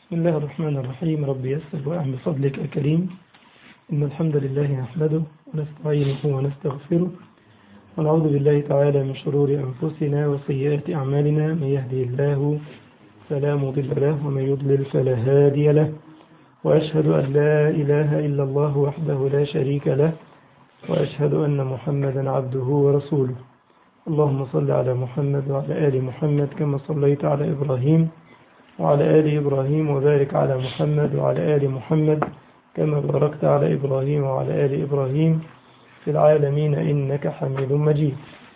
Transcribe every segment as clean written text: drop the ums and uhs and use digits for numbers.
بسم الله الرحمن الرحيم. رب يسر وأعن بفضلك الكريم. إن الحمد لله نحمده ونستعينه ونستغفره ونعوذ بالله تعالى من شرور أنفسنا وسيئات أعمالنا. من يهدي الله فلا مضل له ومن يضلل فلا هادي له، وأشهد أن لا إله إلا الله وحده لا شريك له، وأشهد أن محمدا عبده ورسوله. اللهم صل على محمد وعلى آل محمد كما صليت على إبراهيم وعلى آل إبراهيم، وبارك على محمد وعلى آل محمد كما باركت على إبراهيم وعلى آل إبراهيم في العالمين إنك حميد مجيد.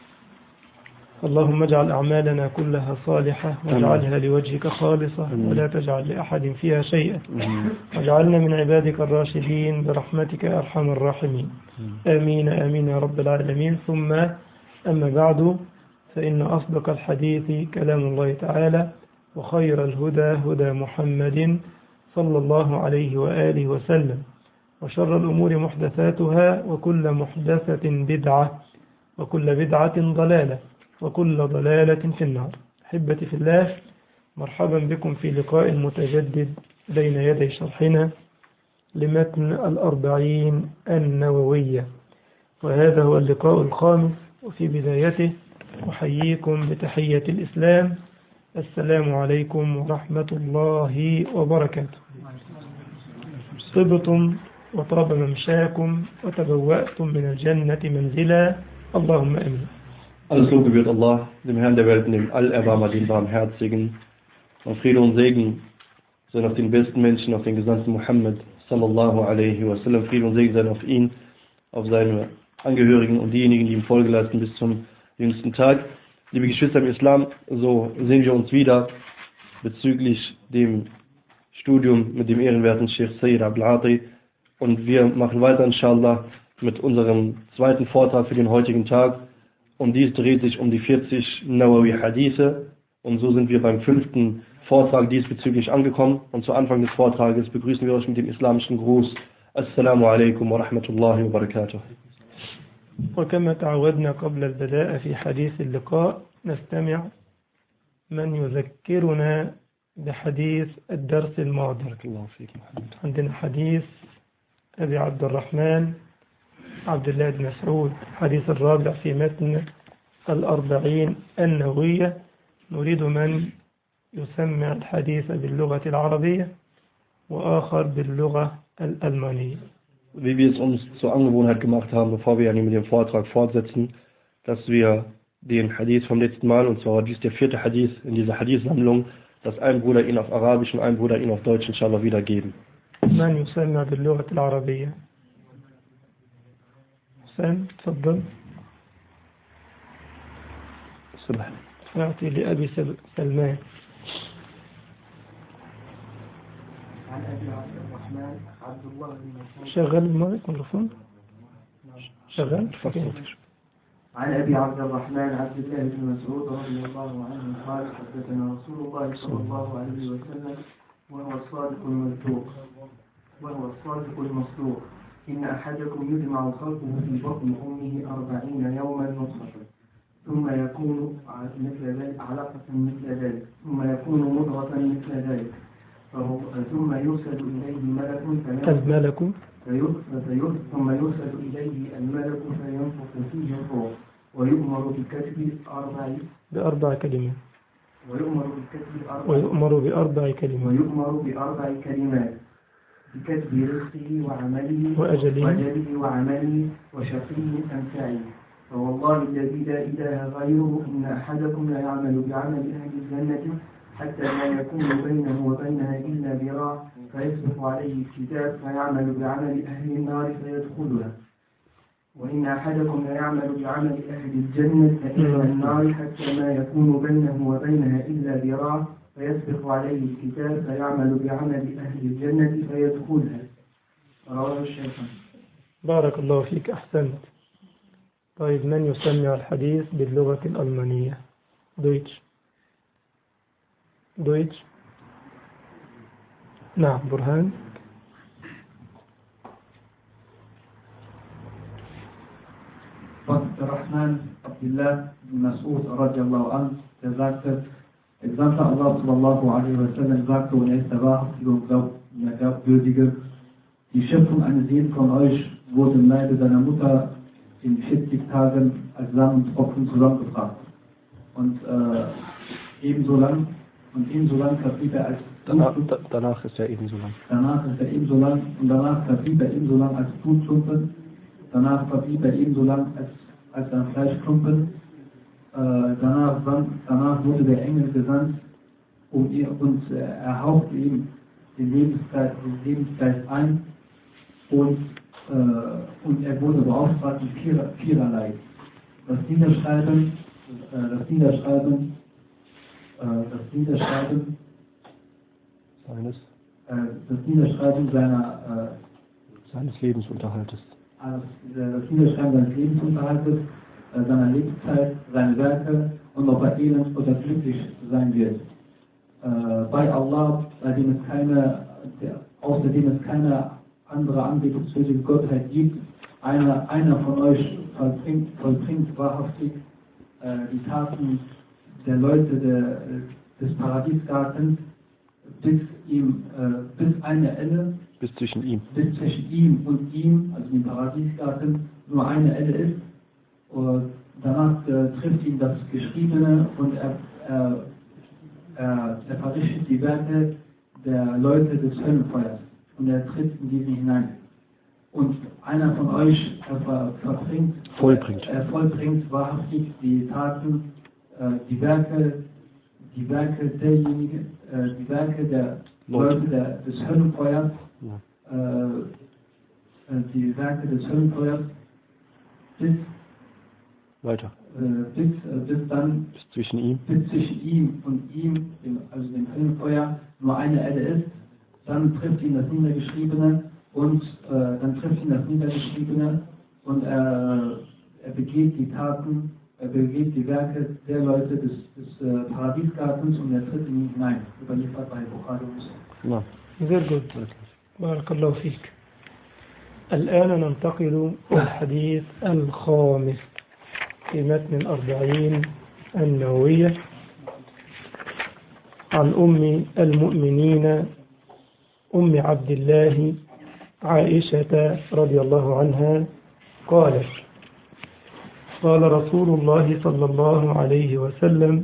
اللهم اجعل أعمالنا كلها صالحة واجعلها لوجهك خالصة ولا تجعل لأحد فيها شيئا، واجعلنا من عبادك الراشدين برحمتك أرحم الراحمين. آمين آمين يا رب العالمين. ثم أما بعد، فإن أصدق الحديث كلام الله تعالى، وخير الهدى هدى محمد صلى الله عليه وآله وسلم، وشر الأمور محدثاتها، وكل محدثة بدعة، وكل بدعة ضلالة، وكل ضلالة في النار. أحبتي في الله، مرحبا بكم في لقاء متجدد بين يدي شرحنا لمتن الأربعين النووية، وهذا هو اللقاء الخامس. وفي بدايته أحييكم بتحية الإسلام: السلام عليكم ورحمة الله وبركاته. طبتم وطاب ممشاكم وتبوأتم من الجنة منزلا، اللهم أمين. Alles Lob gebührt Allah, dem Herrn der Welt, dem Allerbarmer, dem Barmherzigen. Und Friede und Segen seien auf den besten Menschen, auf den Gesandten Muhammad sallallahu alaihi wasallam. Friede und Segen seien auf ihn, auf seine Angehörigen und diejenigen, die ihm Folge leisten bis zum jüngsten Tag. Liebe Geschwister im Islam, so sehen wir uns wieder bezüglich dem Studium mit dem ehrenwerten Sheikh Sayyid Abdul Ati, und wir machen weiter inshallah mit unserem zweiten Vortrag für den heutigen Tag, und dies dreht sich um die 40 Nawawi Hadithe, und so sind wir beim 5. Vortrag diesbezüglich angekommen, und zu Anfang des Vortrages begrüßen wir euch mit dem islamischen Gruß: Assalamu alaikum wa rahmatullahi wa barakatuh. وكما تعودنا قبل البداء في حديث اللقاء، نستمع من يذكرنا بحديث الدرس الماضي. بارك الله فيك محمد. عندنا حديث أبي عبد الرحمن عبد الله بن مسعود، حديث الرابع في متن الأربعين النووية. نريد من يسمع الحديث باللغة العربية وآخر باللغة الألمانية. Wie wir es uns zur Angewohnheit gemacht haben, bevor wir mit dem Vortrag fortsetzen, dass wir den Hadith vom letzten Mal, und zwar dies der 4. Hadith in dieser Hadith-Sammlung, dass ein Bruder ihn auf Arabisch und ein Bruder ihn auf Deutsch inshallah wiedergeben. من يسمع باللغة العربية؟ حسين تفضل. سبحان. أعطي لأبي سلمان. عن أبي عبد الرحمن عبد الله بن مسعود. شغل الميكروفون. شغل. عن أبي عبد الرحمن عبد الله بن مسعود رضي الله عنه قال: حدثنا رسول الله صلى الله عليه وسلم وهو الصادق المصدوق: إن أحدكم يجمع خلقه في بطن أمه 40 يوما نطفة، ثم يكون مثل ذلك علقة مثل ذلك، ثم يكون مضغة مثل ذلك، ثم يرسل إليه الملك فينفخ فيه الروح، ويؤمر بأربع كلمات: بكتب رزقه وأجله وشقي أم سعيد. فوالله الذي لا إله غيره إن أحدكم لا يعمل بعمل أهل الجنة حتى لا يكون بينه وبينها إلا ذراع، فيسبق عليه الكتاب فيعمل بعمل أهل النار فيدخلها، وإن أحدكم لا يعمل بعمل أهل الجنة إلى النار حتى ما يكون بينه وبينها إلا ذراع، فيسبق عليه الكتاب فيعمل بعمل أهل الجنة فيدخلها. رواه الشيخان. بارك الله فيك، أحسنت. طيب، من يسمع الحديث باللغة الألمانية؟ دويتش. نعم، برهان. عبد الرحمن عبد الله بن مسعود رضي الله عنه, der sagte: Der Gesandte Allah sallallahu alaihi wa sallam sagte, und er ist der Wahrhaftige und der Glaubwürdige, die Schöpfung eines jeden von euch wurde im Leibe seiner Mutter in 40 Tagen als Samentropfen zusammengebracht. Und ebenso lang verblieb er als Danach ist er ebenso lang. Danach verblieb er ebenso lang als Blutklumpen. Danach verblieb er ebenso lang als ein Fleischklumpen. Danach wurde der Engel gesandt und er hauchte ihm den Lebensgeist ein und er wurde beauftragt mit viererlei. Das Niederschreiben seines Lebensunterhaltes. Das Niederschreiben seines Lebensunterhaltes, seiner Lebenszeit, seine Werke und ob er elend oder glücklich sein wird. Bei Allah, außerdem es keine andere anbetungswürdige Gottheit gibt, einer von euch vollbringt wahrhaftig die Taten der Leute des Paradiesgartens bis eine Elle, bis zwischen ihm und ihm, also dem Paradiesgarten, nur eine Elle ist. Und danach trifft ihn das Geschriebene und er verrichtet die Werke der Leute des Höllenfeuers und er tritt in diese hinein. Und einer von euch vollbringt wahrhaftig die Taten, die Werke der Leute des Höllenfeuers, die Werke des Höllenfeuers bis zwischen ihm und ihm, also dem Höllenfeuer, nur eine Elle ist, dann trifft ihn das Niedergeschriebene und er begeht die Werke der Leute des Paradiesgartens und er tritt in ihn hinein, überliefert bei Bukhari und Muslim. Sehr gut. بارك الله فيك. الآن ننتقل إلى الحديث الخامس في متن 40 النووية عن أم المؤمنين أم عبد الله عائشة رضي الله عنها قالت: قال رسول الله صلى الله عليه وسلم: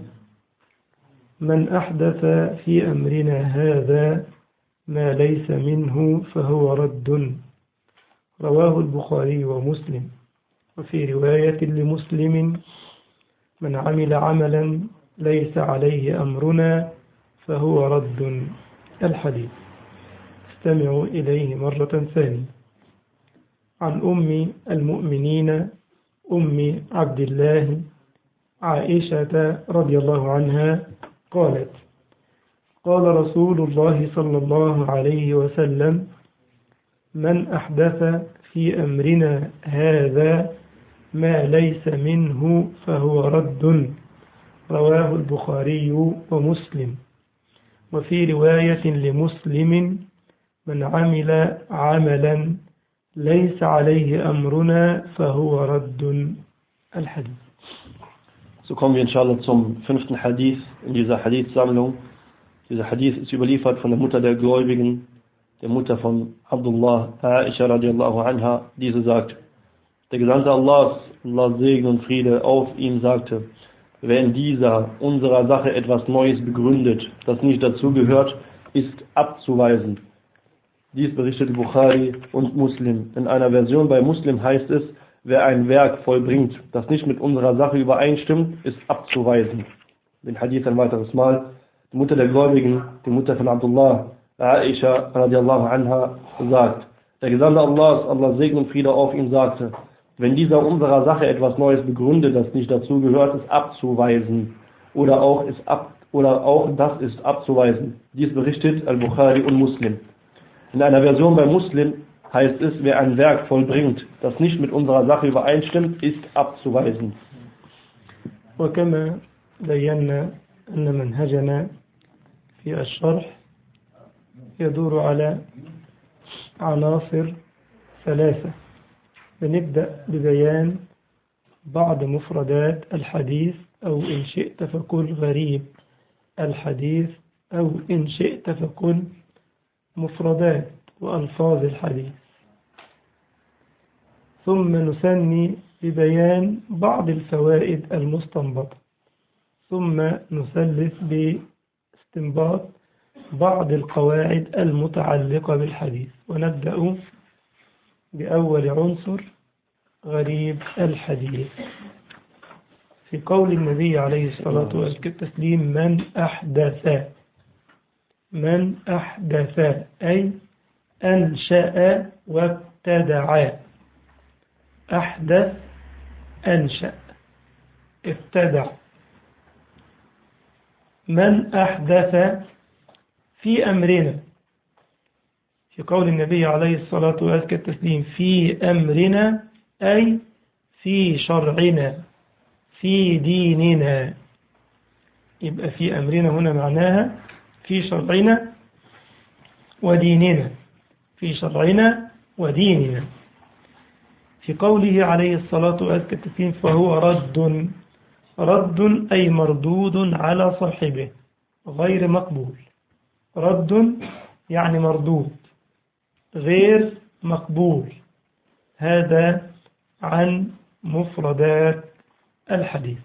من أحدث في أمرنا هذا ما ليس منه فهو رد. رواه البخاري ومسلم. وفي رواية لمسلم: من عمل عملا ليس عليه أمرنا فهو رد. الحديث. استمعوا إليه مرة ثانية. عن أم المؤمنين أم عبد الله عائشة رضي الله عنها قالت: قال رسول الله صلى الله عليه وسلم: من أحدث في أمرنا هذا ما ليس منه فهو رد. رواه البخاري ومسلم. وفي رواية لمسلم: من عمل عملا ليس عليه أمرنا فهو رد. الحديث. So kommen wir inshallah zum 5. Hadith in dieser Hadith-Sammlung. Dieser Hadith ist überliefert von der Mutter der Gläubigen, der Mutter von Abdullah, Aisha radiallahu anha. Diese sagt: Der Gesandte Allahs, Allah Segen und Friede auf ihn, sagte: Wer in dieser unserer Sache etwas Neues begründet, das nicht dazu gehört, ist abzuweisen. Dies berichtete Bukhari und Muslim. In einer Version bei Muslim heißt es: Wer ein Werk vollbringt, das nicht mit unserer Sache übereinstimmt, ist abzuweisen. Den Hadith ein weiteres Mal. Die Mutter der Gläubigen, die Mutter von Abdullah, Aisha radiallahu anha, sagt: Der Gesandte Allahs, Allah Segen und Friede auf ihn, sagte: Wenn dieser unserer Sache etwas Neues begründet, das nicht dazu gehört, ist abzuweisen. Oder auch das ist abzuweisen. Dies berichtet Al-Bukhari und Muslim. In einer Version bei Muslim heißt es: Wer ein Werk vollbringt, das nicht mit unserer Sache übereinstimmt, ist abzuweisen. وكما بينا أن منهجنا في الشرح يدور على عناصر 3. بنبدأ ببيان بعض مفردات الحديث أو إن شئت فقل غريب الحديث، أو إن شئت فقل مفردات وألفاظ الحديث. ثم نثني ببيان بعض الفوائد المستنبطة، ثم نثلث باستنباط بعض القواعد المتعلقة بالحديث. ونبدأ بأول عنصر، غريب الحديث. في قول النبي عليه الصلاة والتسليم: من أحدث أي أنشأ وابتدع. أحدث أنشأ ابتدع. من أحدث في أمرنا، في قول النبي عليه الصلاة والتسليم في أمرنا أي في شرعنا في ديننا. يبقى في أمرنا هنا معناها في شرعنا وديننا، في شرعنا وديننا. في قوله عليه الصلاة والتسليم فهو رد أي مردود على صاحبه غير مقبول. رد يعني مردود غير مقبول. هذا عن مفردات الحديث.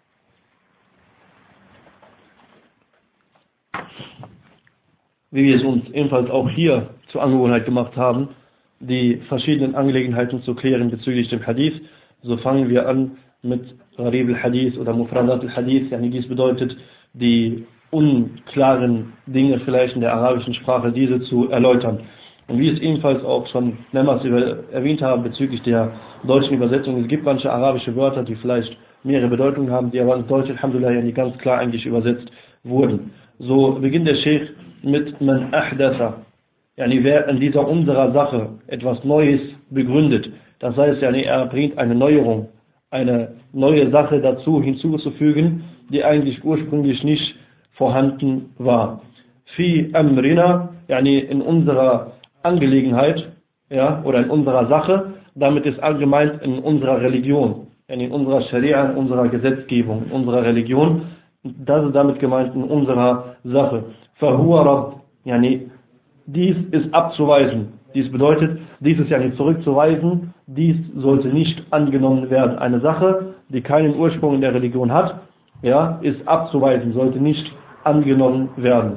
Wie wir es uns ebenfalls auch hier zur Angewohnheit gemacht haben, die verschiedenen Angelegenheiten zu klären bezüglich dem Hadith, so fangen wir an mit Gharib al-Hadith oder Mufradat al-Hadith. Yani dies bedeutet, die unklaren Dinge vielleicht in der arabischen Sprache, diese zu erläutern. Und wie es ebenfalls auch schon mehrmals erwähnt haben bezüglich der deutschen Übersetzung, es gibt manche arabische Wörter, die vielleicht mehrere Bedeutungen haben, die aber ins Deutsche alhamdulillah ja nicht ganz klar eigentlich übersetzt wurden. So beginnt der Sheikh mit Man Ahdatha, yani wer in dieser unserer Sache etwas Neues begründet. Das heißt, yani er bringt eine Neuerung, eine neue Sache dazu hinzuzufügen, die eigentlich ursprünglich nicht vorhanden war. Fi amrina, yani in unserer Angelegenheit, ja, oder in unserer Sache, damit ist allgemein in unserer Religion, yani in unserer Scharia, in unserer Gesetzgebung, in unserer Religion, das ist damit gemeint in unserer Sache. Fahuwa Rabb, yani dies ist abzuweisen. Dies bedeutet, dies ist ja nicht zurückzuweisen, dies sollte nicht angenommen werden. Eine Sache, die keinen Ursprung in der Religion hat, ja, ist abzuweisen, sollte nicht angenommen werden.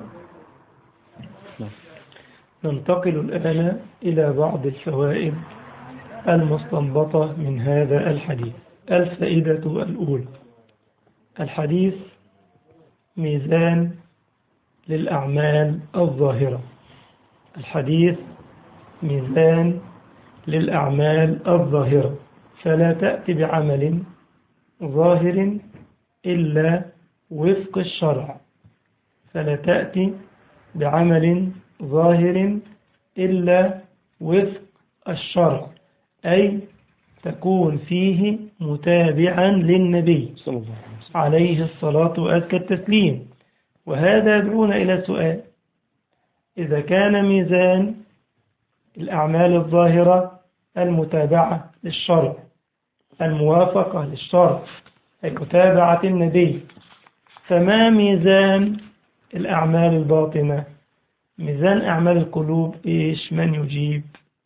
ننتقل الآن إلى بعض الفوائد المستنبطة من هذا الحديث. الفائدة الأولى: الحديث ميزان للأعمال الظاهرة. الحديث ميزان للأعمال الظاهرة، فلا تأتي بعمل ظاهر إلا وفق الشرع. فلا تأتي بعمل ظاهر إلا وفق الشرع، أي تكون فيه متابعا للنبي عليه الصلاة والتسليم. وهذا يدعونا إلى سؤال: إذا كان ميزان الأعمال الظاهرة المتابعة للشرع، الموافقة للشرع، أي متابعة النبي، فما ميزان الأعمال الباطنة؟ ميزان أعمال القلوب إيش؟ من يجيب؟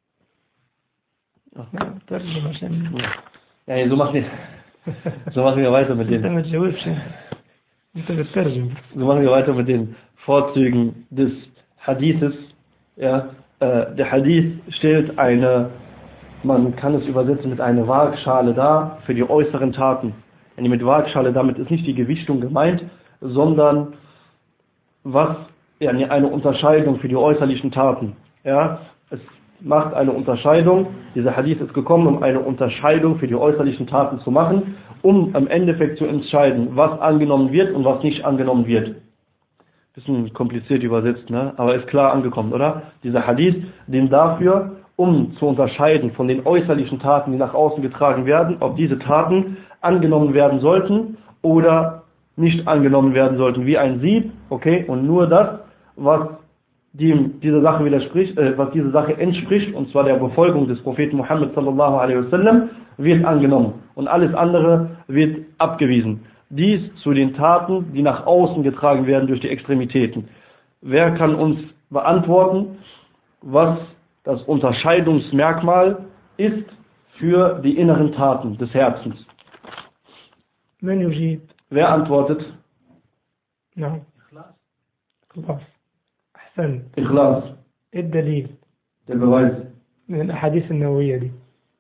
ترجم عشان يعني so machen wir weiter mit أنت ما تجاوبش، أنت بتترجم. So machen wir weiter mit den Vorzügen des Hadithes. Ja, der Hadith stellt eine, man kann es übersetzen mit einer Waagschale dar für die äußeren Taten. Und mit Waagschale, damit ist nicht die Gewichtung gemeint, sondern was, ja, eine Unterscheidung für die äußerlichen Taten. Ja, es macht eine Unterscheidung. Dieser Hadith ist gekommen, um eine Unterscheidung für die äußerlichen Taten zu machen, um im Endeffekt zu entscheiden, was angenommen wird und was nicht angenommen wird. Bisschen kompliziert übersetzt, ne? Aber ist klar angekommen, oder? Dieser Hadith dient dafür, um zu unterscheiden von den äußerlichen Taten, die nach außen getragen werden, ob diese Taten angenommen werden sollten oder nicht angenommen werden sollten, wie ein Sieb, okay? Und nur das, was dieser Sache widerspricht, was diese Sache entspricht, und zwar der Befolgung des Propheten Muhammad sallallahu alaihi wasallam, wird angenommen und alles andere wird abgewiesen. dies zu den Taten, die nach außen getragen werden durch die Extremitäten. Wer kann uns beantworten, was das Unterscheidungsmerkmal ist für die inneren Taten des Herzens? من يجيب؟ Wer antwortet? نعم. خلاص. أحسنت. Ikhlas. إيه الدليل؟ Der Beweis. من الأحاديث النووية دي.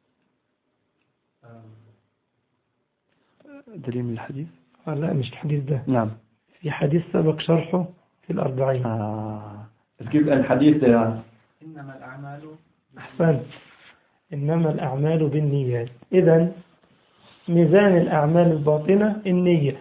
دليل من الحديث؟ لا مش الحديث ده. نعم. في حديث سبق شرحه في الأربعين. Es gibt einen Hadith, der إنما الأعمال أحسنت. إنما الأعمال بالنيات. إذن ميزان الأعمال الباطنة النية.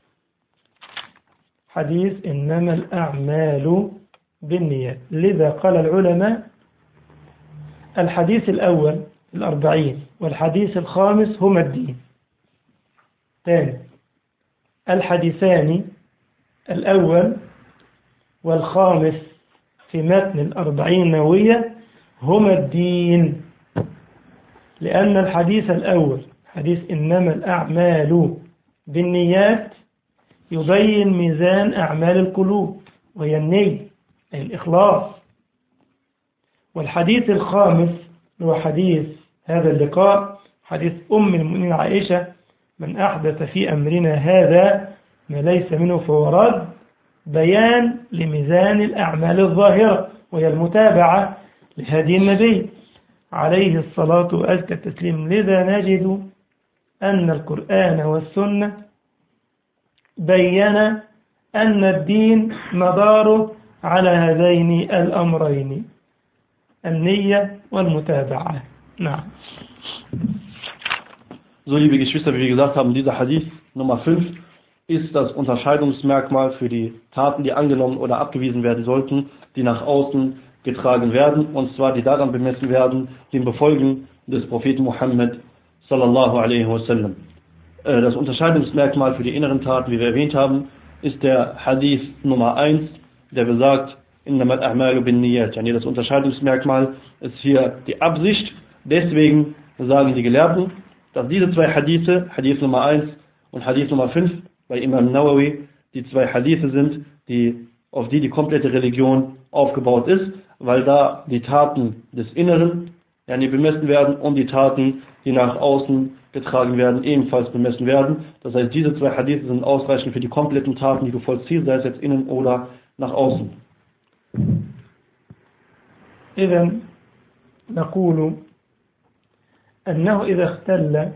حديث إنما الأعمال بالنيات. لذا قال العلماء الحديث الأول 40 والحديث الخامس هما الدين. ثاني الحديثان الأول والخامس في متن 40 نووية هما الدين، لأن الحديث الأول حديث إنما الأعمال بالنيات يبين ميزان أعمال القلوب وهي النية أي الإخلاص. والحديث الخامس هو حديث هذا اللقاء حديث أم المؤمنين عائشة من أحدث في أمرنا هذا ما ليس منه فهو رد، بيان لميزان الأعمال الظاهرة وهي المتابعة لهدي النبي عليه الصلاة وأزكى التسليم. لذا نجد أن القرآن والسنة بيّن أن الدين مداره على هذين الأمرين النية والمتابعة. نعم. So, liebe Geschwister, wie wir gesagt haben, dieser Hadith Nummer 5 ist das Unterscheidungsmerkmal für die Taten, die angenommen oder abgewiesen werden sollten, die nach außen getragen werden, und zwar die daran bemessen werden, dem Befolgen des Propheten Muhammad sallallahu alaihi wasallam. Das Unterscheidungsmerkmal für die inneren Taten, wie wir erwähnt haben, ist der Hadith Nummer 1, der besagt, innamal a'malu bin niyat. Yani das Unterscheidungsmerkmal ist hier die Absicht. Deswegen sagen die Gelehrten, dass diese zwei Hadithe, Hadith Nummer 1 und Hadith Nummer 5, bei Imam Nawawi, die zwei Hadithe sind, auf die die komplette Religion aufgebaut ist, weil da die Taten des Inneren bemessen werden und die Taten, die nach außen getragen werden, ebenfalls bemessen werden. Das heißt, diese zwei Hadithe sind ausreichend für die kompletten Taten, die du vollziehst, sei es jetzt innen oder nach außen. إذن نقول أنه إذا اختل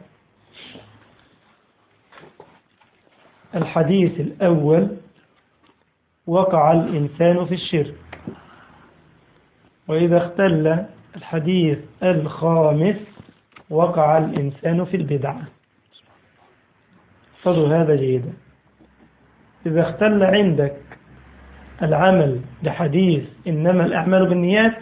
الحديث الأول وقع الإنسان في الشرك، وإذا اختل الحديث الخامس وقع الإنسان في البدعة. احفظوا هذا جيدا. إذا اختل عندك العمل بحديث إنما الأعمال بالنيات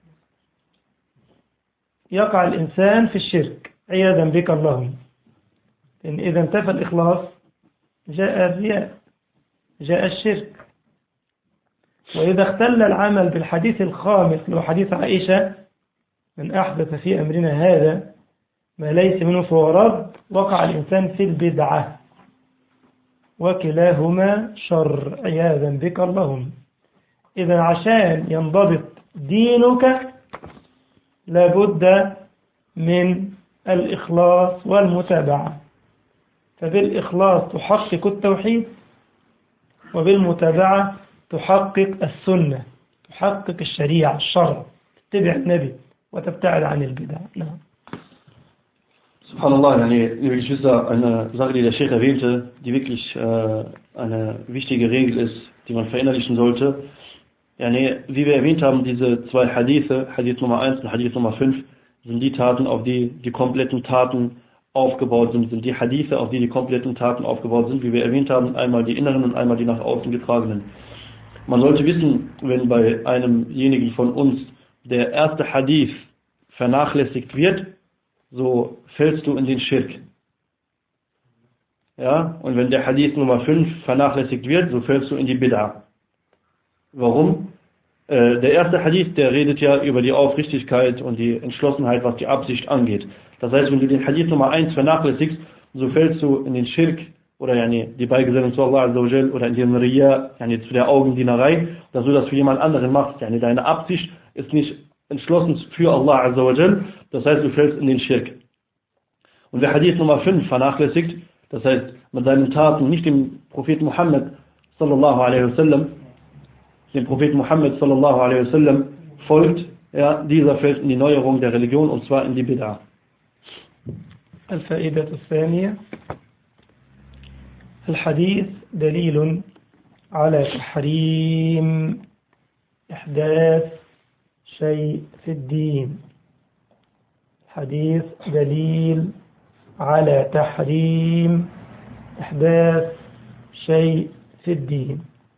يقع الإنسان في الشرك عياذا بك اللهم. إن إذا انتفى الإخلاص جاء الرياء، جاء الشرك. وإذا اختل العمل بالحديث الخامس اللي هو حديث عائشة من أحدث في أمرنا هذا ما ليس منه فهو رد، وقع الإنسان في البدعة، وكلاهما شر عياذا بك اللهم. إذا عشان ينضبط دينك لابد من الإخلاص والمتابعة، فبالإخلاص تحقق التوحيد، وبالمتابعة تحقق السنة، تحقق الشريعة الشرع، تتبع النبي وتبتعد عن البدع. نعم. Subhanallah, liebe Geschwister, eine Sache, die der Sheikh erwähnte, die wirklich eine wichtige Regel ist, die man verinnerlichen sollte. Wie wir erwähnt haben, diese zwei Hadithe, Hadith Nummer 1 und Hadith Nummer 5, sind die Taten, auf die die kompletten Taten aufgebaut sind die Hadithe, auf die die kompletten Taten aufgebaut sind, wie wir erwähnt haben, einmal die inneren und einmal die nach außen getragenen. Man sollte wissen, wenn bei einemjenigen von uns der erste Hadith vernachlässigt wird, so fällst du in den Schirk. Ja, und wenn der Hadith Nummer 5 vernachlässigt wird, so fällst du in die Bid'ah. Warum? Der erste Hadith, der redet ja über die Aufrichtigkeit und die Entschlossenheit, was die Absicht angeht. Das heißt, wenn du den Hadith Nummer 1 vernachlässigst, so fällst du in den Schirk oder die Beigesellung zu Allah Azza wa Jal oder in dem Riya, zu der Augendienerei, dass du das für jemand anderen machst. Deine Absicht ist nicht entschlossen für Allah Azza wa Jal, das heißt, du fällst in den Schirk. Und wer Hadith Nummer 5 vernachlässigt, das heißt, mit seinen Taten nicht dem Propheten Muhammad sallallahu alaihi wasallam, folgt, dieser fällt in die Neuerung der Religion und zwar in die Bid'ah. الفائدة الثانية الحديث دليل على تحريم إحداث شيء في الدين. حديث دليل على تحريم إحداث شيء في الدين،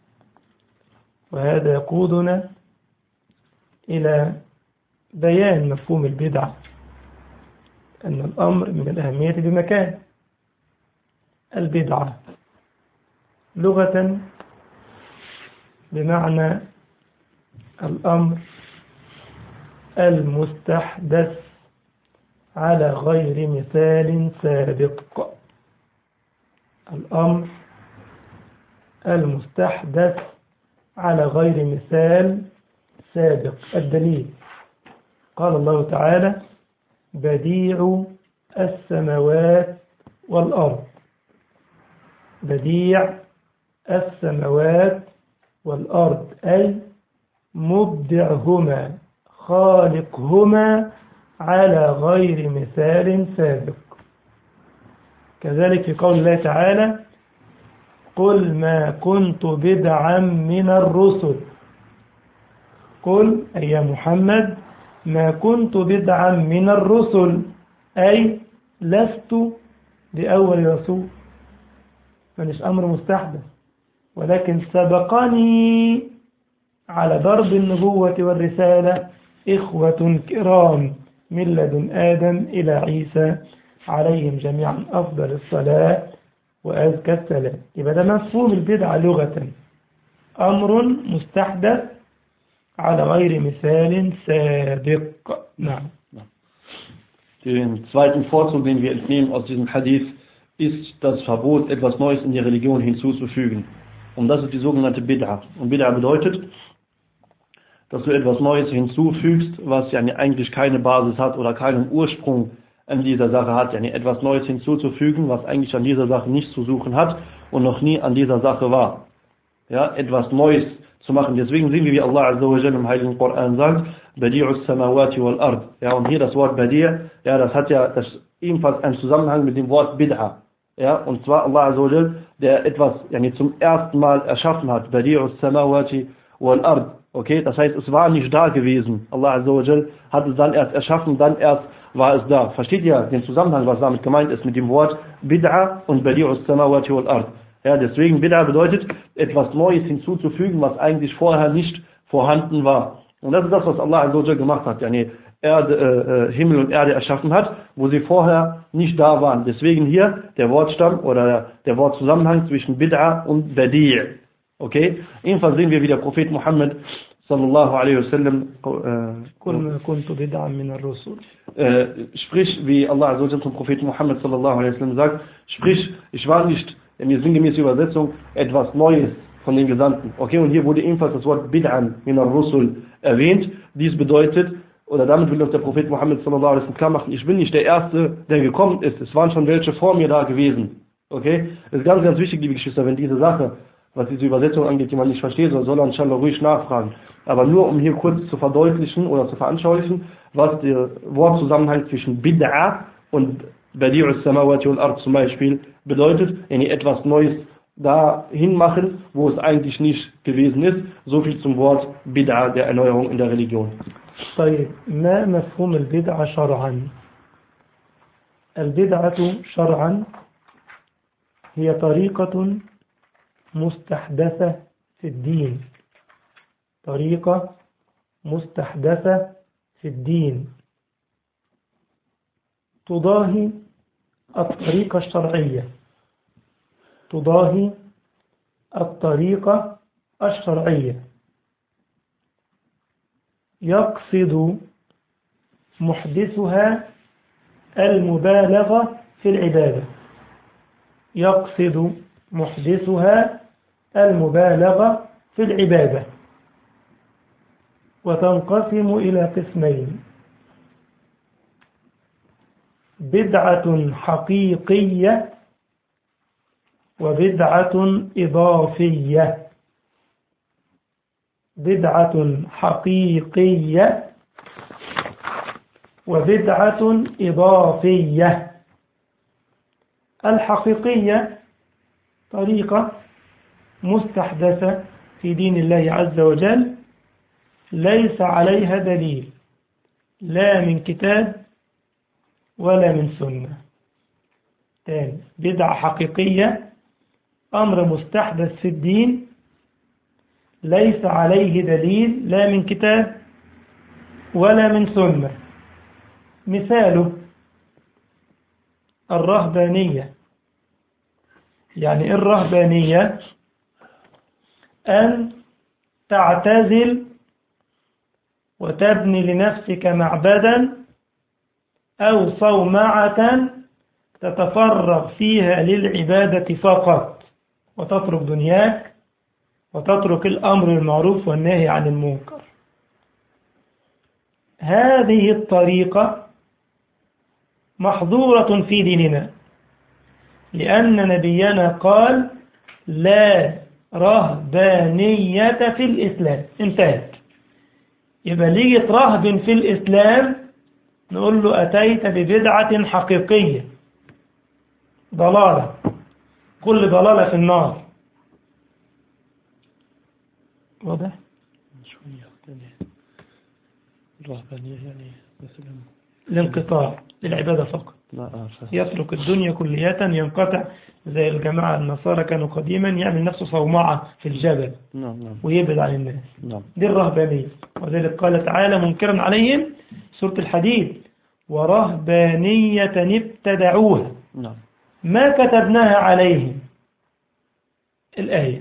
وهذا يقودنا إلى بيان مفهوم البدعة، أن الأمر من الأهمية بمكان. البدعة لغة بمعنى الأمر المستحدث على غير مثال سابق. الأمر المستحدث على غير مثال سابق. الدليل قال الله تعالى: بديع السماوات والأرض. بديع السماوات والأرض أي مبدعهما خالقهما على غير مثال سابق. كذلك في قول الله تعالى: قل ما كنت بدعا من الرسل. قل أي يا محمد ما كنت بدعا من الرسل أي لست بأول رسول، مش أمر مستحدث، ولكن سبقني على ضرب النبوة والرسالة إخوة كرام من لدن آدم إلى عيسى عليهم جميعا أفضل الصلاة وأزكى السلام. يبقى ده مفهوم البدعة لغة، أمر مستحدث على غير مثال سابق. نعم. Den zweiten Vorzug, den wir entnehmen aus diesem Hadith, ist das Verbot, etwas Neues in die Religion hinzuzufügen. Und das ist die sogenannte Bid'ah. Und Bid'ah bedeutet, dass du etwas Neues hinzufügst, was eigentlich keine Basis hat oder keinen Ursprung an dieser Sache hat. Etwas Neues hinzuzufügen, was eigentlich an dieser Sache nichts zu suchen hat und noch nie an dieser Sache war. Etwas Neues zu machen. Deswegen sehen wir, wie Allah Azza wa Jalla im Heiligen Koran sagt: Badi'us samawati wal ard. Und hier das Wort Badi', das hat das ebenfalls einen Zusammenhang mit dem Wort Bid'ah. Und zwar Allah Azza wa Jalla, der etwas zum ersten Mal erschaffen hat. Badi'us samawati wal ard. Okay, das heißt, es war nicht da gewesen. Allah Azza wa Jalla hat es dann erst erschaffen, dann erst war es da. Versteht ihr den Zusammenhang, was damit gemeint ist mit dem Wort Bid'ah und Badi'us samawati wal ard? Deswegen Bid'ah bedeutet, etwas Neues hinzuzufügen, was eigentlich vorher nicht vorhanden war. Und das ist das, was Allah Azza wa Jalla gemacht hat. Himmel und Erde erschaffen hat, wo sie vorher nicht da waren. Deswegen hier der Wortstamm oder der Wortzusammenhang zwischen Bid'ah und Badi'. Okay? Ebenfalls sehen wir, wie der Prophet Muhammad sallallahu alaihi wasallam sprich, wie Allah Azza wa Jalla zum Propheten Muhammad sallallahu alaihi wasallam sagt, sprich, ich war nicht, in der sinngemäßen Übersetzung, etwas Neues von den Gesandten. Okay, und hier wurde ebenfalls das Wort Bid'an min ar-Rusul erwähnt. Dies bedeutet, oder damit will uns der Prophet Muhammad sallallahu alaihi wasallam klar machen, ich bin nicht der Erste, der gekommen ist. Es waren schon welche vor mir da gewesen. Okay? Es ist ganz, ganz wichtig, liebe Geschwister, wenn diese Sache, was diese Übersetzung angeht, die man nicht versteht, soll er inshallah ruhig nachfragen. Aber nur um hier kurz zu verdeutlichen oder zu veranschaulichen, was der Wortzusammenhang zwischen Bid'ah und Badi'us samawati wal ard zum Beispiel bedeutet, etwas Neues dahin machen, wo es eigentlich nicht gewesen ist. So viel zum Wort Bid'ah, der Erneuerung in der Religion. طيب ما مفهوم البدعة شرعا؟ البدعة شرعا هي طريقة مستحدثة في الدين، طريقة مستحدثة في الدين تضاهي الطريقة الشرعية، تضاهي الطريقة الشرعية، يقصد محدثها المبالغة في العبادة، يقصد محدثها المبالغة في العبادة، وتنقسم إلى قسمين: بدعة حقيقية وبدعة إضافية. بدعة حقيقية وبدعة إضافية. الحقيقية طريقة مستحدثة في دين الله عز وجل ليس عليها دليل لا من كتاب ولا من سنة. تاني، بدعة حقيقية أمر مستحدث في الدين ليس عليه دليل لا من كتاب ولا من سنة. مثاله الرهبانية. يعني الرهبانية أن تعتزل وتبني لنفسك معبدا أو صومعة تتفرغ فيها للعبادة فقط، وتترك دنياك وتترك الأمر المعروف والنهي عن المنكر. هذه الطريقة محظورة في ديننا، لأن نبينا قال: لا رهبانية في الإسلام. انتهت. يبقى ليجي رهب في الإسلام نقول له أتيت ببدعة حقيقية، ضلالة، كل ضلالة في النار. واضح؟ الرهبانية يعني مثلا الانقطاع للعبادة فقط، يترك الدنيا كلية، ينقطع زي الجماعة النصارى كانوا قديما، يعمل نفسه صومعة في الجبل ويبعد عن الناس. دي الرهبانية. وذلك قال تعالى منكرا عليهم سورة الحديد: ورهبانية ابتدعوها ما كتبناها عليهم. الآية.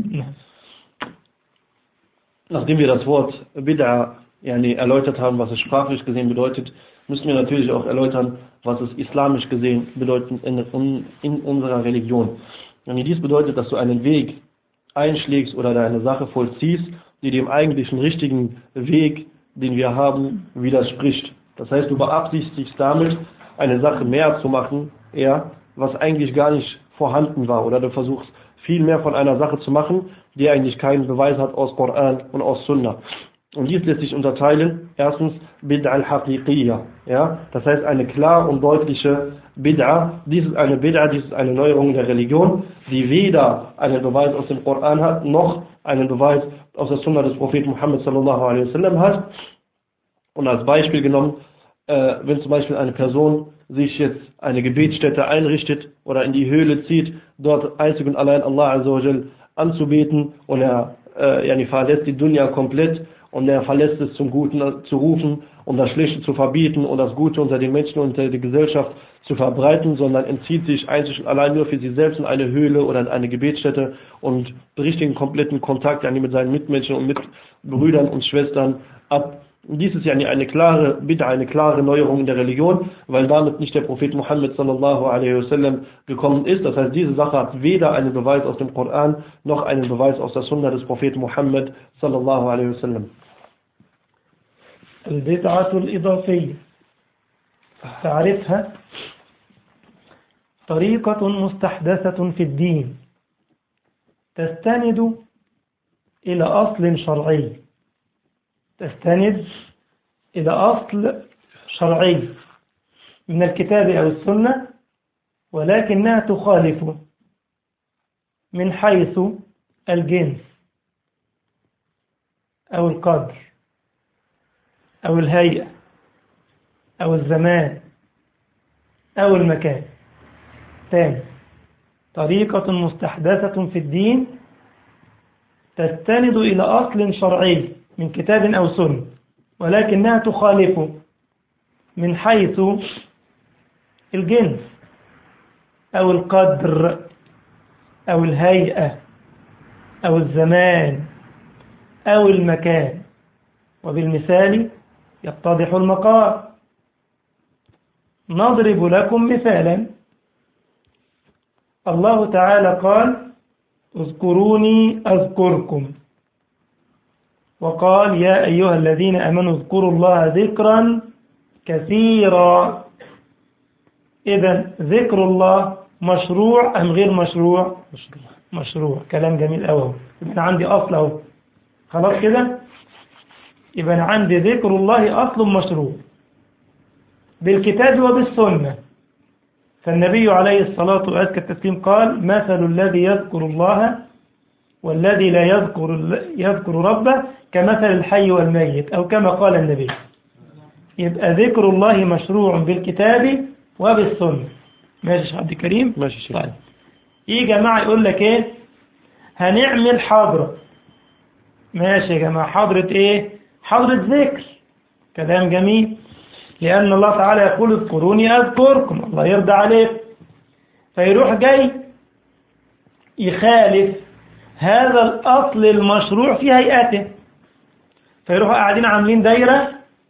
Nachdem wir das Wort Bid'a erläutert haben, was es sprachlich gesehen bedeutet, müssen wir natürlich auch erläutern, was es islamisch gesehen bedeutet in unserer Religion. Dies bedeutet, dass du einen Weg einschlägst oder deine Sache vollziehst, die dem eigentlichen richtigen Weg, den wir haben, widerspricht. Das heißt, du beabsichtigst damit, eine Sache mehr zu machen, was eigentlich gar nicht vorhanden war. Oder du versuchst viel mehr von einer Sache zu machen, die eigentlich keinen Beweis hat aus Koran und aus Sunnah. Und dies lässt sich unterteilen. Erstens Bid'a al-Haqiqiyya. Das heißt eine klar und deutliche Bid'a. Dies ist eine Neuerung der Religion, die weder einen Beweis aus dem Koran hat, noch einen Beweis aus der Sunnah des Propheten Muhammad sallallahu alaihi wasallam hat. Und als Beispiel genommen, wenn zum Beispiel eine Person sich jetzt eine Gebetsstätte einrichtet oder in die Höhle zieht, dort einzig und allein Allah azza wa jal anzubeten, und er verlässt die Dunya komplett und er verlässt es zum Guten zu rufen und das Schlechte zu verbieten und das Gute unter den Menschen und unter der Gesellschaft zu verbreiten, sondern entzieht sich einzig und allein nur für sich selbst in eine Höhle oder in eine Gebetsstätte und bricht den kompletten Kontakt mit seinen Mitmenschen und Mitbrüdern und Schwestern ab. Dies ist eine klare Bid'a, eine klare Neuerung in der Religion, weil damit nicht der Prophet Muhammad sallallahu alaihi wasallam gekommen ist. Das heißt, diese Sache hat weder einen Beweis aus dem Koran noch einen Beweis aus der Sunna des Propheten Muhammad sallallahu alaihi wasallam. البدعة الإضافية تعرفها طريقة مستحدثة في الدين تستند إلى أصل شرعي. تستند إلى أصل شرعي من الكتاب أو السنة، ولكنها تخالف من حيث الجنس أو القدر أو الهيئة أو الزمان أو المكان. ثاني، طريقة مستحدثة في الدين تستند إلى أصل شرعي من كتاب أو سنة، ولكنها تخالف من حيث الجنس أو القدر أو الهيئة أو الزمان أو المكان. وبالمثال يتضح المقال. نضرب لكم مثالا: الله تعالى قال اذكروني أذكركم، وقال يا أيها الذين آمنوا اذكروا الله ذكرا كثيرا. إذا ذكر الله مشروع أم غير مشروع؟ مشروع. كلام جميل أوي. يبقى عندي أصل أهو، خلاص كده. يبقى عندي ذكر الله أصل مشروع بالكتاب وبالسنة. فالنبي عليه الصلاة وأزكى التسليم قال مثل الذي يذكر الله والذي لا يذكر ربه كمثل الحي والميت، أو كما قال النبي. يبقى ذكر الله مشروع بالكتاب وبالسنة. ماشي يا عبد الكريم؟ ماشي شيخ. طيب. يجي جماعة يقول لك ايه؟ هنعمل حضرة. ماشي يا جماعة، حضرة ايه؟ حضرة ذكر. كلام جميل، لأن الله تعالى يقول اذكروني أذكركم، الله يرضى عليك. فيروح جاي يخالف هذا الأصل المشروع في هيئته، فيروحوا قاعدين عاملين دايرة،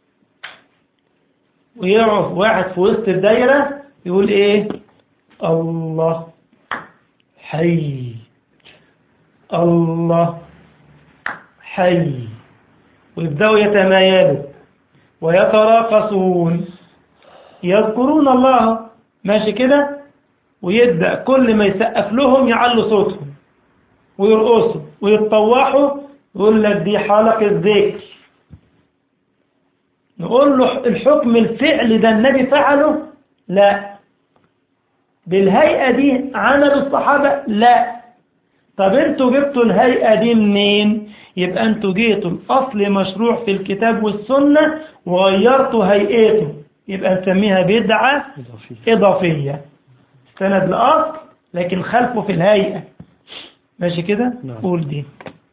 ويقعد واحد في وسط الدايرة يقول ايه؟ الله حي، الله حي، ويبدأوا يتمايلوا ويتراقصون يذكرون الله. ماشي كده. ويبدأ كل ما يسقف لهم يعلوا صوتهم ويرقصوا ويتطوحوا، يقول لك دي حلقة ذكر. نقول له الحكم الفعل ده النبي فعله؟ لا. بالهيئة دي عمل الصحابة؟ لا. طب انتوا جبتوا الهيئة دي منين؟ يبقى انتوا جيتوا الأصل مشروع في الكتاب والسنة وغيرتوا هيئته، يبقى نسميها بدعة إضافية. سند الأصل لكن خلفه في الهيئة. ماشي كده؟ قول دي.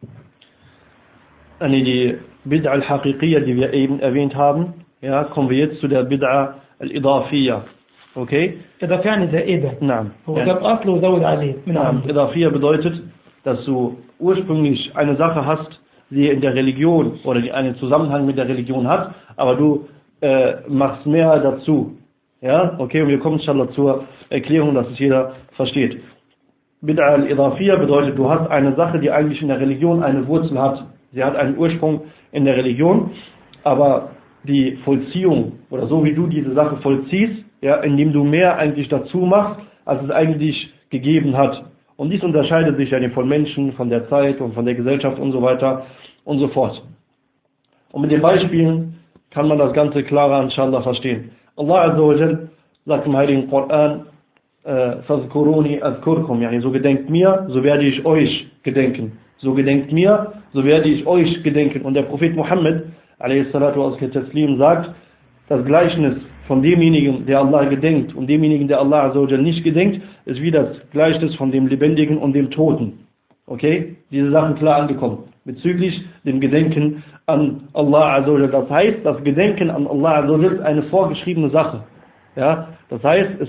Die Bid'a al-Haqiqiyya, die wir eben erwähnt haben, ja, kommen wir jetzt zu der Bid'a al-Idafiyya. Okay? إضافية يعني زائدة. نعم. هو جاب أصل وزود عليه. نعم. Idafiyya bedeutet, dass du ursprünglich eine Sache hast, die in der Religion oder die einen Zusammenhang mit der Religion hat, aber du machst mehr dazu. Ja? Okay, und wir kommen inshallah zur Erklärung, dass es jeder versteht. Bid'a al-Idafiyya bedeutet, du hast eine Sache, die eigentlich in der Religion eine Wurzel hat. Sie hat einen Ursprung in der Religion, aber die Vollziehung oder so wie du diese Sache vollziehst, ja, indem du mehr eigentlich dazu machst, als es eigentlich gegeben hat. Und dies unterscheidet sich ja von Menschen, von der Zeit und von der Gesellschaft und so weiter und so fort. Und mit den Beispielen kann man das Ganze klarer inshallah verstehen. Allah Azza wa Jal sagt im Heiligen Koran, فَذْكُرُونِي أَذْكُرْكُمْ, yani so gedenkt mir, so werde ich euch gedenken. So gedenkt mir, so werde ich euch gedenken. Und der Prophet Muhammad a.s. sagt, das Gleichnis von demjenigen, der Allah gedenkt und demjenigen, der Allah Azza wa Jal nicht gedenkt, ist wie das Gleichnis von dem Lebendigen und dem Toten. Okay? Diese Sachen klar angekommen. Bezüglich dem Gedenken an Allah Azza wa Jal. Das heißt, das Gedenken an Allah Azza wa Jal ist eine vorgeschriebene Sache. Ja? Das heißt, es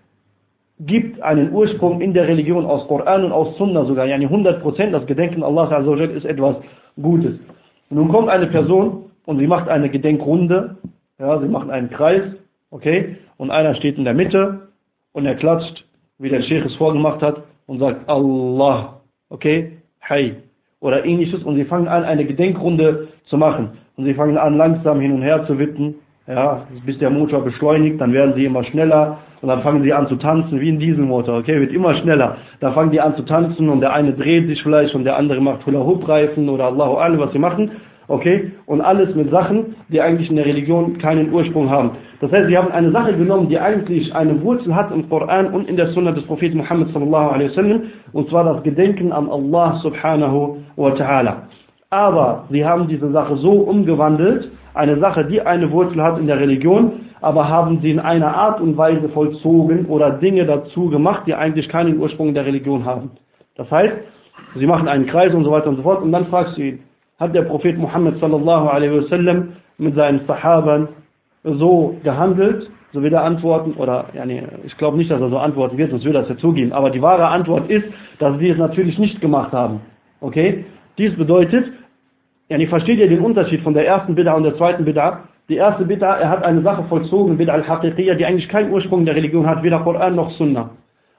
gibt einen Ursprung in der Religion aus Koran und aus Sunna sogar. Yani 100% das Gedenken an Allah Azza wa Jal ist etwas Gutes. Und nun kommt eine Person und sie macht eine Gedenkrunde. Ja, sie machen einen Kreis. Okay? Und einer steht in der Mitte und er klatscht, wie der Sheikh es vorgemacht hat, und sagt Allah. Okay? Hay. Oder ähnliches. Und sie fangen an, eine Gedenkrunde zu machen. Und sie fangen an, langsam hin und her zu wippen. Ja, bis der Motor beschleunigt, dann werden sie immer schneller und dann fangen sie an zu tanzen, wie ein Dieselmotor, okay, wird immer schneller. Dann fangen die an zu tanzen und der eine dreht sich vielleicht und der andere macht Hula-Hoop-Reifen oder Allahu A'lam, was sie machen, okay, und alles mit Sachen, die eigentlich in der Religion keinen Ursprung haben. Das heißt, sie haben eine Sache genommen, die eigentlich eine Wurzel hat im Koran und in der Sunna des Propheten Muhammad sallallahu alaihi wasallam, und zwar das Gedenken an Allah subhanahu wa ta'ala. Aber sie haben diese Sache so umgewandelt, eine Sache, die eine Wurzel hat in der Religion, aber haben sie in einer Art und Weise vollzogen oder Dinge dazu gemacht, die eigentlich keinen Ursprung in der Religion haben. Das heißt, sie machen einen Kreis und so weiter und so fort, und dann fragst du ihn, hat der Prophet Muhammad sallallahu alaihi wasallam mit seinen Sahabern so gehandelt? So wird er antworten, oder yani, ich glaube nicht, dass er so antworten wird, sonst würde er es ja zugeben, aber die wahre Antwort ist, dass sie es natürlich nicht gemacht haben. Okay? Dies bedeutet, yani, versteht ihr den Unterschied von der ersten Bid'a und der zweiten Bid'a? Die erste Bid'a, er hat eine Sache vollzogen, Bid'a al-Haqiqiyya, die eigentlich keinen Ursprung in der Religion hat, weder Koran noch Sunna.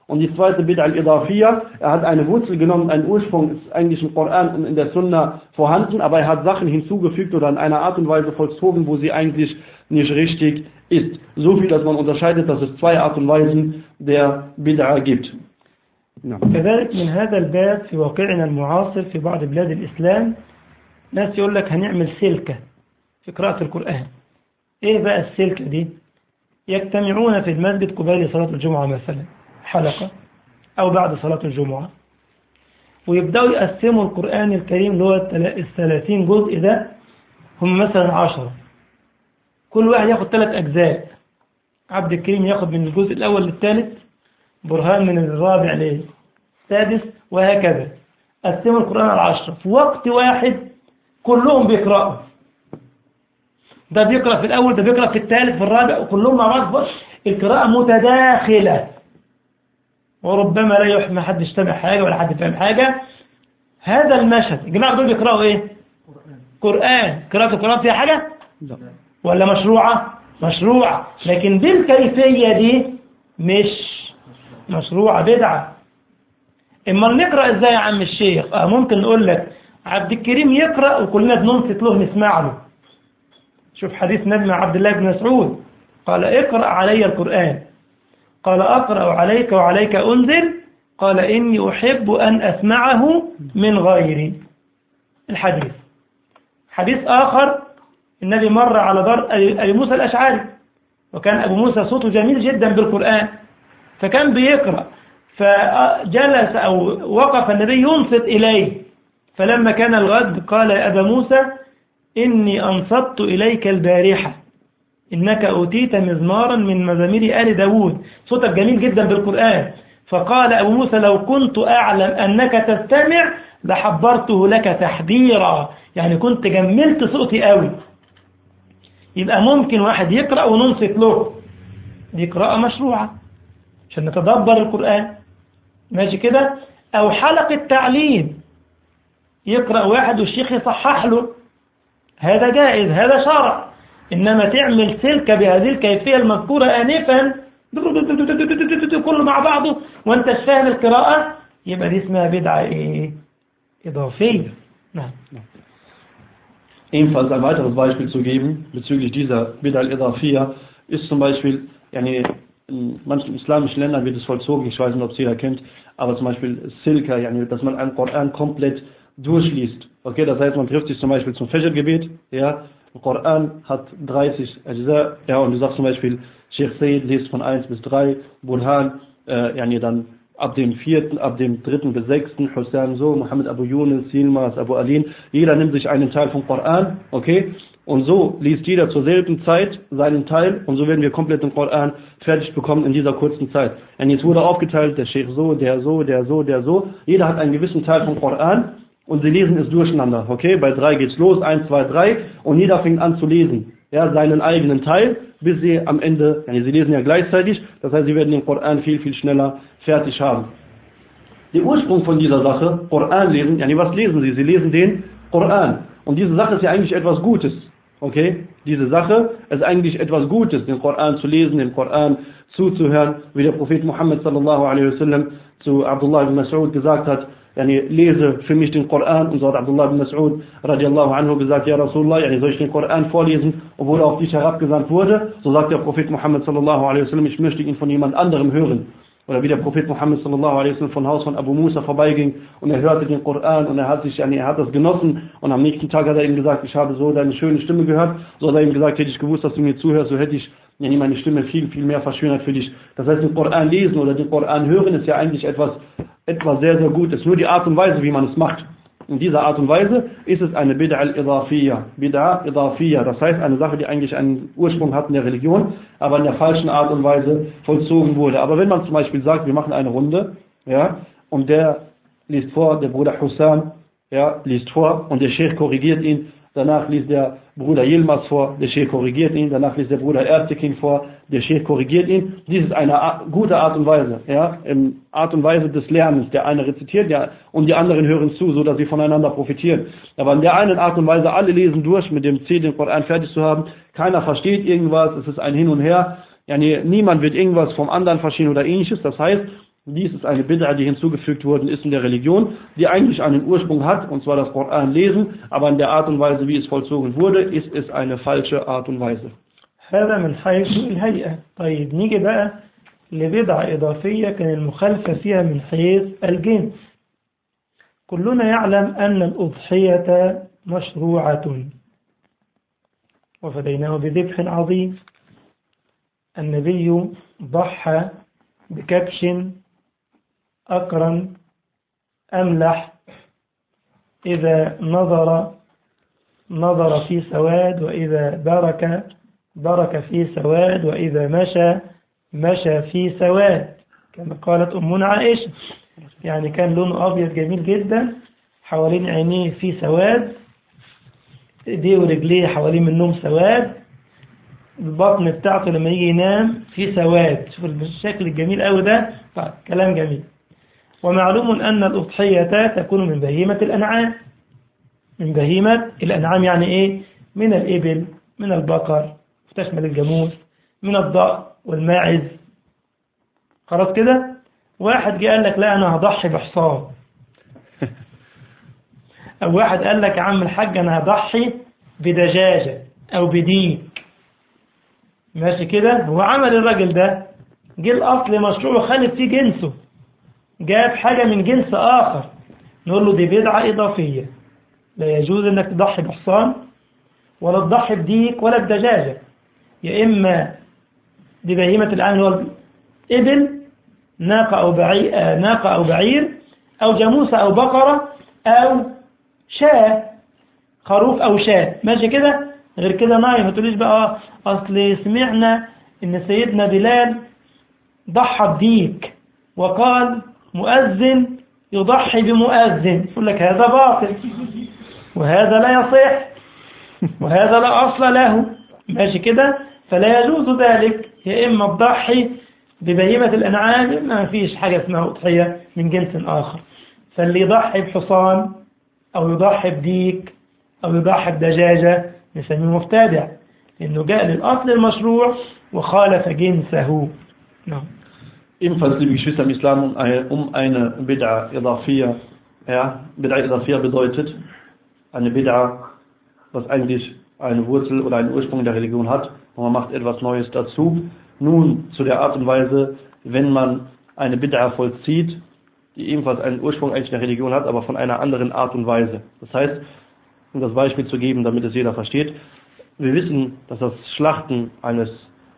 Und die zweite Bid'a al-Idafiyya, er hat eine Wurzel genommen, einen Ursprung, ist eigentlich im Koran und in der Sunna vorhanden, aber er hat Sachen hinzugefügt oder in einer Art und Weise vollzogen, wo sie eigentlich nicht richtig ist. So viel, dass man unterscheidet, dass es zwei Art und Weisen der Bid'a gibt. كذلك من هذا الباب في واقعنا المعاصر في بعض بلاد الإسلام ناس يقول لك هنعمل سلكة في قراءة القرآن. إيه بقى السلكة دي؟ يجتمعون في المسجد قبيل صلاة الجمعة مثلا حلقة أو بعد صلاة الجمعة ويبدأوا يقسموا القرآن الكريم اللي هو 30 جزء ده هم مثلا 10 كل واحد ياخد 3 أجزاء. عبد الكريم ياخد من الجزء الأول للثالث، برهان من الرابع للسادس، وهكذا. قسموا القرآن على 10 في وقت واحد كلهم بيقرأوا. ده بيقرأ في الأول، ده بيقرأ في الثالث، في الرابع، وكلهم مع بعض. القراءة متداخلة وربما لا يحمى حد يستمع حاجة ولا حد فاهم حاجة. هذا المشهد الجماعة دول بيقرأوا إيه؟ قرآن. قراءة القرآن فيها حاجة؟ لا. ولا مشروعة؟ مشروعة، لكن بالكيفية دي مش مشروعة، بدعة. إما نقرأ إزاي يا عم الشيخ؟ ممكن نقول لك عبد الكريم يقرأ وكلنا بننصت له نسمع له. شوف حديث نبي عبد الله بن مسعود قال اقرأ علي القرآن، قال أقرأ عليك وعليك أنزل، قال إني أحب أن أسمعه من غيري. الحديث. حديث آخر النبي مر على دار أبي موسى الأشعري، وكان أبو موسى صوته جميل جدا بالقرآن، فكان بيقرأ، فجلس أو وقف النبي ينصت إليه، فلما كان الغد قال يا أبا موسى إني أنصت إليك البارحة إنك أوتيت مزمارا من مزامير آل داود، صوتك جميل جدا بالقرآن. فقال أبو موسى لو كنت أعلم أنك تستمع لحبرته لك تحبيرا، يعني كنت جملت صوتي قوي. يبقى ممكن واحد يقرأ وننصت له، دي قراءة مشروعة عشان نتدبر القرآن، ماشي كده. أو حلقة تعليم، يقرأ واحد والشيخ يصحح له، هذا جائز، هذا شرع. إنما تعمل سلكة بهذه الكيفية المذكورة آنفا كله مع بعضه وانت مش فاهم القراءة، يبقى دي اسمها بدعة إيه؟ إضافية. نعم. Ebenfalls ein weiteres Beispiel zu geben bezüglich dieser Bid'a al-Idafiyya ist zum Beispiel, in manchen islamischen Ländern wird es vollzogen, ich weiß nicht, ob es jeder kennt, aber zum Beispiel Silka, dass man einen Koran komplett durchliest. Okay, das heißt, man trifft sich zum Beispiel zum Fajr-Gebet, ja, der Koran hat 30 Ajza, ja, und du sagst zum Beispiel, Sheikh Said liest von 1 bis 3, Burhan, dann ab dem 4., ab dem 3. bis 6., Hussein so, Muhammad Abu Yunus, Silmas, Abu Alin, jeder nimmt sich einen Teil vom Koran, okay, und so liest jeder zur selben Zeit seinen Teil und so werden wir komplett den Koran fertig bekommen in dieser kurzen Zeit. Und jetzt wurde aufgeteilt, der Sheikh so, der so, der so, der so, jeder hat einen gewissen Teil vom Koran und sie lesen es durcheinander, okay, bei 3 geht's los, 1, 2, 3 und jeder fängt an zu lesen, ja, seinen eigenen Teil, bis sie am Ende, sie lesen ja gleichzeitig, das heißt, sie werden den Koran viel, viel schneller fertig haben. Der Ursprung von dieser Sache, Koran lesen, was lesen sie? Sie lesen den Koran. Und diese Sache ist ja eigentlich etwas Gutes, okay? Diese Sache ist eigentlich etwas Gutes, den Koran zu lesen, den Koran zuzuhören, wie der Prophet Muhammad sallallahu alaihi wasallam zu Abdullah ibn Mas'ud gesagt hat, lese für mich den Koran, und so hat Abdullah ibn Mas'ud radiallahu anhu gesagt, ja Rasulullah, soll ich den Koran vorlesen, obwohl er auf dich herabgesandt wurde? So sagt der Prophet Muhammad sallallahu alaihi wasallam, ich möchte ihn von jemand anderem hören. Oder wie der Prophet Muhammad sallallahu alaihi wasallam von Haus von Abu Musa vorbeiging und er hörte den Koran und er hat das genossen und am nächsten Tag hat er ihm gesagt, ich habe so deine schöne Stimme gehört, so hat er ihm gesagt, hätte ich gewusst, dass du mir zuhörst, so hätte ich meine Stimme viel, viel mehr verschönert für dich. Das heißt, den Koran lesen oder den Koran hören ist ja eigentlich etwas sehr, sehr Gutes. Nur die Art und Weise, wie man es macht. In dieser Art und Weise ist es eine Bid'a al-Idafiyya. Bid'a Idafiyya, das heißt eine Sache, die eigentlich einen Ursprung hat in der Religion, aber in der falschen Art und Weise vollzogen wurde. Aber wenn man zum Beispiel sagt, wir machen eine Runde, ja, und der liest vor, der Bruder Hussam, ja, liest vor und der Sheikh korrigiert ihn, danach liest der Bruder Yilmaz vor, der Sheikh korrigiert ihn, danach liest der Bruder Ertekin vor, der Sheikh korrigiert ihn. Dies ist eine gute Art und Weise, ja, Art und Weise des Lernens. Der eine rezitiert, ja, und die anderen hören zu, so dass sie voneinander profitieren. Aber in der einen Art und Weise, alle lesen durch, mit dem Ziel, den Koran fertig zu haben. Keiner versteht irgendwas, es ist ein Hin und Her. Ja, niemand wird irgendwas vom anderen verstehen oder ähnliches. Das heißt, Dies ist eine Bid'a, die hinzugefügt worden ist in der Religion, die eigentlich einen Ursprung hat, und zwar das Koran lesen, aber in der Art und Weise, wie es vollzogen wurde, ist es eine falsche Art und Weise. هذا من حيث الهيئة. طيب نيجي بقى لبدعة إضافية كان المخالفة فيها من حيث الجنس. كلنا يعلم أن الأضحية مشروعة وفديناه بذبح عظيم. النبي ضحى بكبش أقرن أملح إذا نظر في سواد، وإذا برك في سواد، وإذا مشى في سواد، كما قالت أمنا عائشة. يعني كان لونه أبيض جميل جدا، حوالين عينيه في سواد، ايديه ورجليه حوالين منهم سواد، البطن بتاعته لما يجي ينام في سواد. شوف الشكل الجميل قوي ده. كلام جميل. ومعلوم أن الأضحية تكون من بهيمة الأنعام. من بهيمة الأنعام يعني إيه؟ من الإبل، من البقر، تشمل الجاموس، من الضأن والماعز. خلاص كده. واحد جه قال لك لا أنا هضحي بحصان، أو واحد قال لك يا عم الحاج أنا هضحي بدجاجة أو بديك. ماشي كده. هو عمل الراجل ده جه الأصل مشروع وخالف فيه جنسه، جاب حاجة من جنس آخر، نقول له دي بدعة إضافية. لا يجوز أنك تضحي بحصان ولا تضحي بديك ولا بدجاجة. يا إما دي بهيمة الأنعام هو إبل، ناقة أو بعير أو جاموسة أو بقرة أو شاة، خروف أو شاة. ماشي كده. غير كده نايم. ما تقوليش بقى أصل سمعنا إن سيدنا بلال ضحى بديك وقال مؤذن يضحي بمؤذن. يقول لك هذا باطل وهذا لا يصح وهذا لا أصل له. ماشي كده. فلا يجوز ذلك. يا إما تضحي ببهيمة الأنعام، إما ما فيش حاجة اسمها أضحية من جنس آخر. فاللي يضحي بحصان أو يضحي بديك أو يضحي بدجاجة نسميه مبتدع، لأنه جاء للأصل المشروع وخالف جنسه. نعم. Ebenfalls, liebe Geschwister im Islam, eine Bid'a Idafiyya, Bid'a Idafiyya bedeutet eine Bid'a, was eigentlich eine Wurzel oder einen Ursprung in der Religion hat, und man macht etwas Neues dazu. Nun zu der Art und Weise, wenn man eine Bid'a vollzieht, die ebenfalls einen Ursprung eigentlich in der Religion hat, aber von einer anderen Art und Weise. Das heißt, um das Beispiel zu geben, damit es jeder versteht, wir wissen, dass das Schlachten eines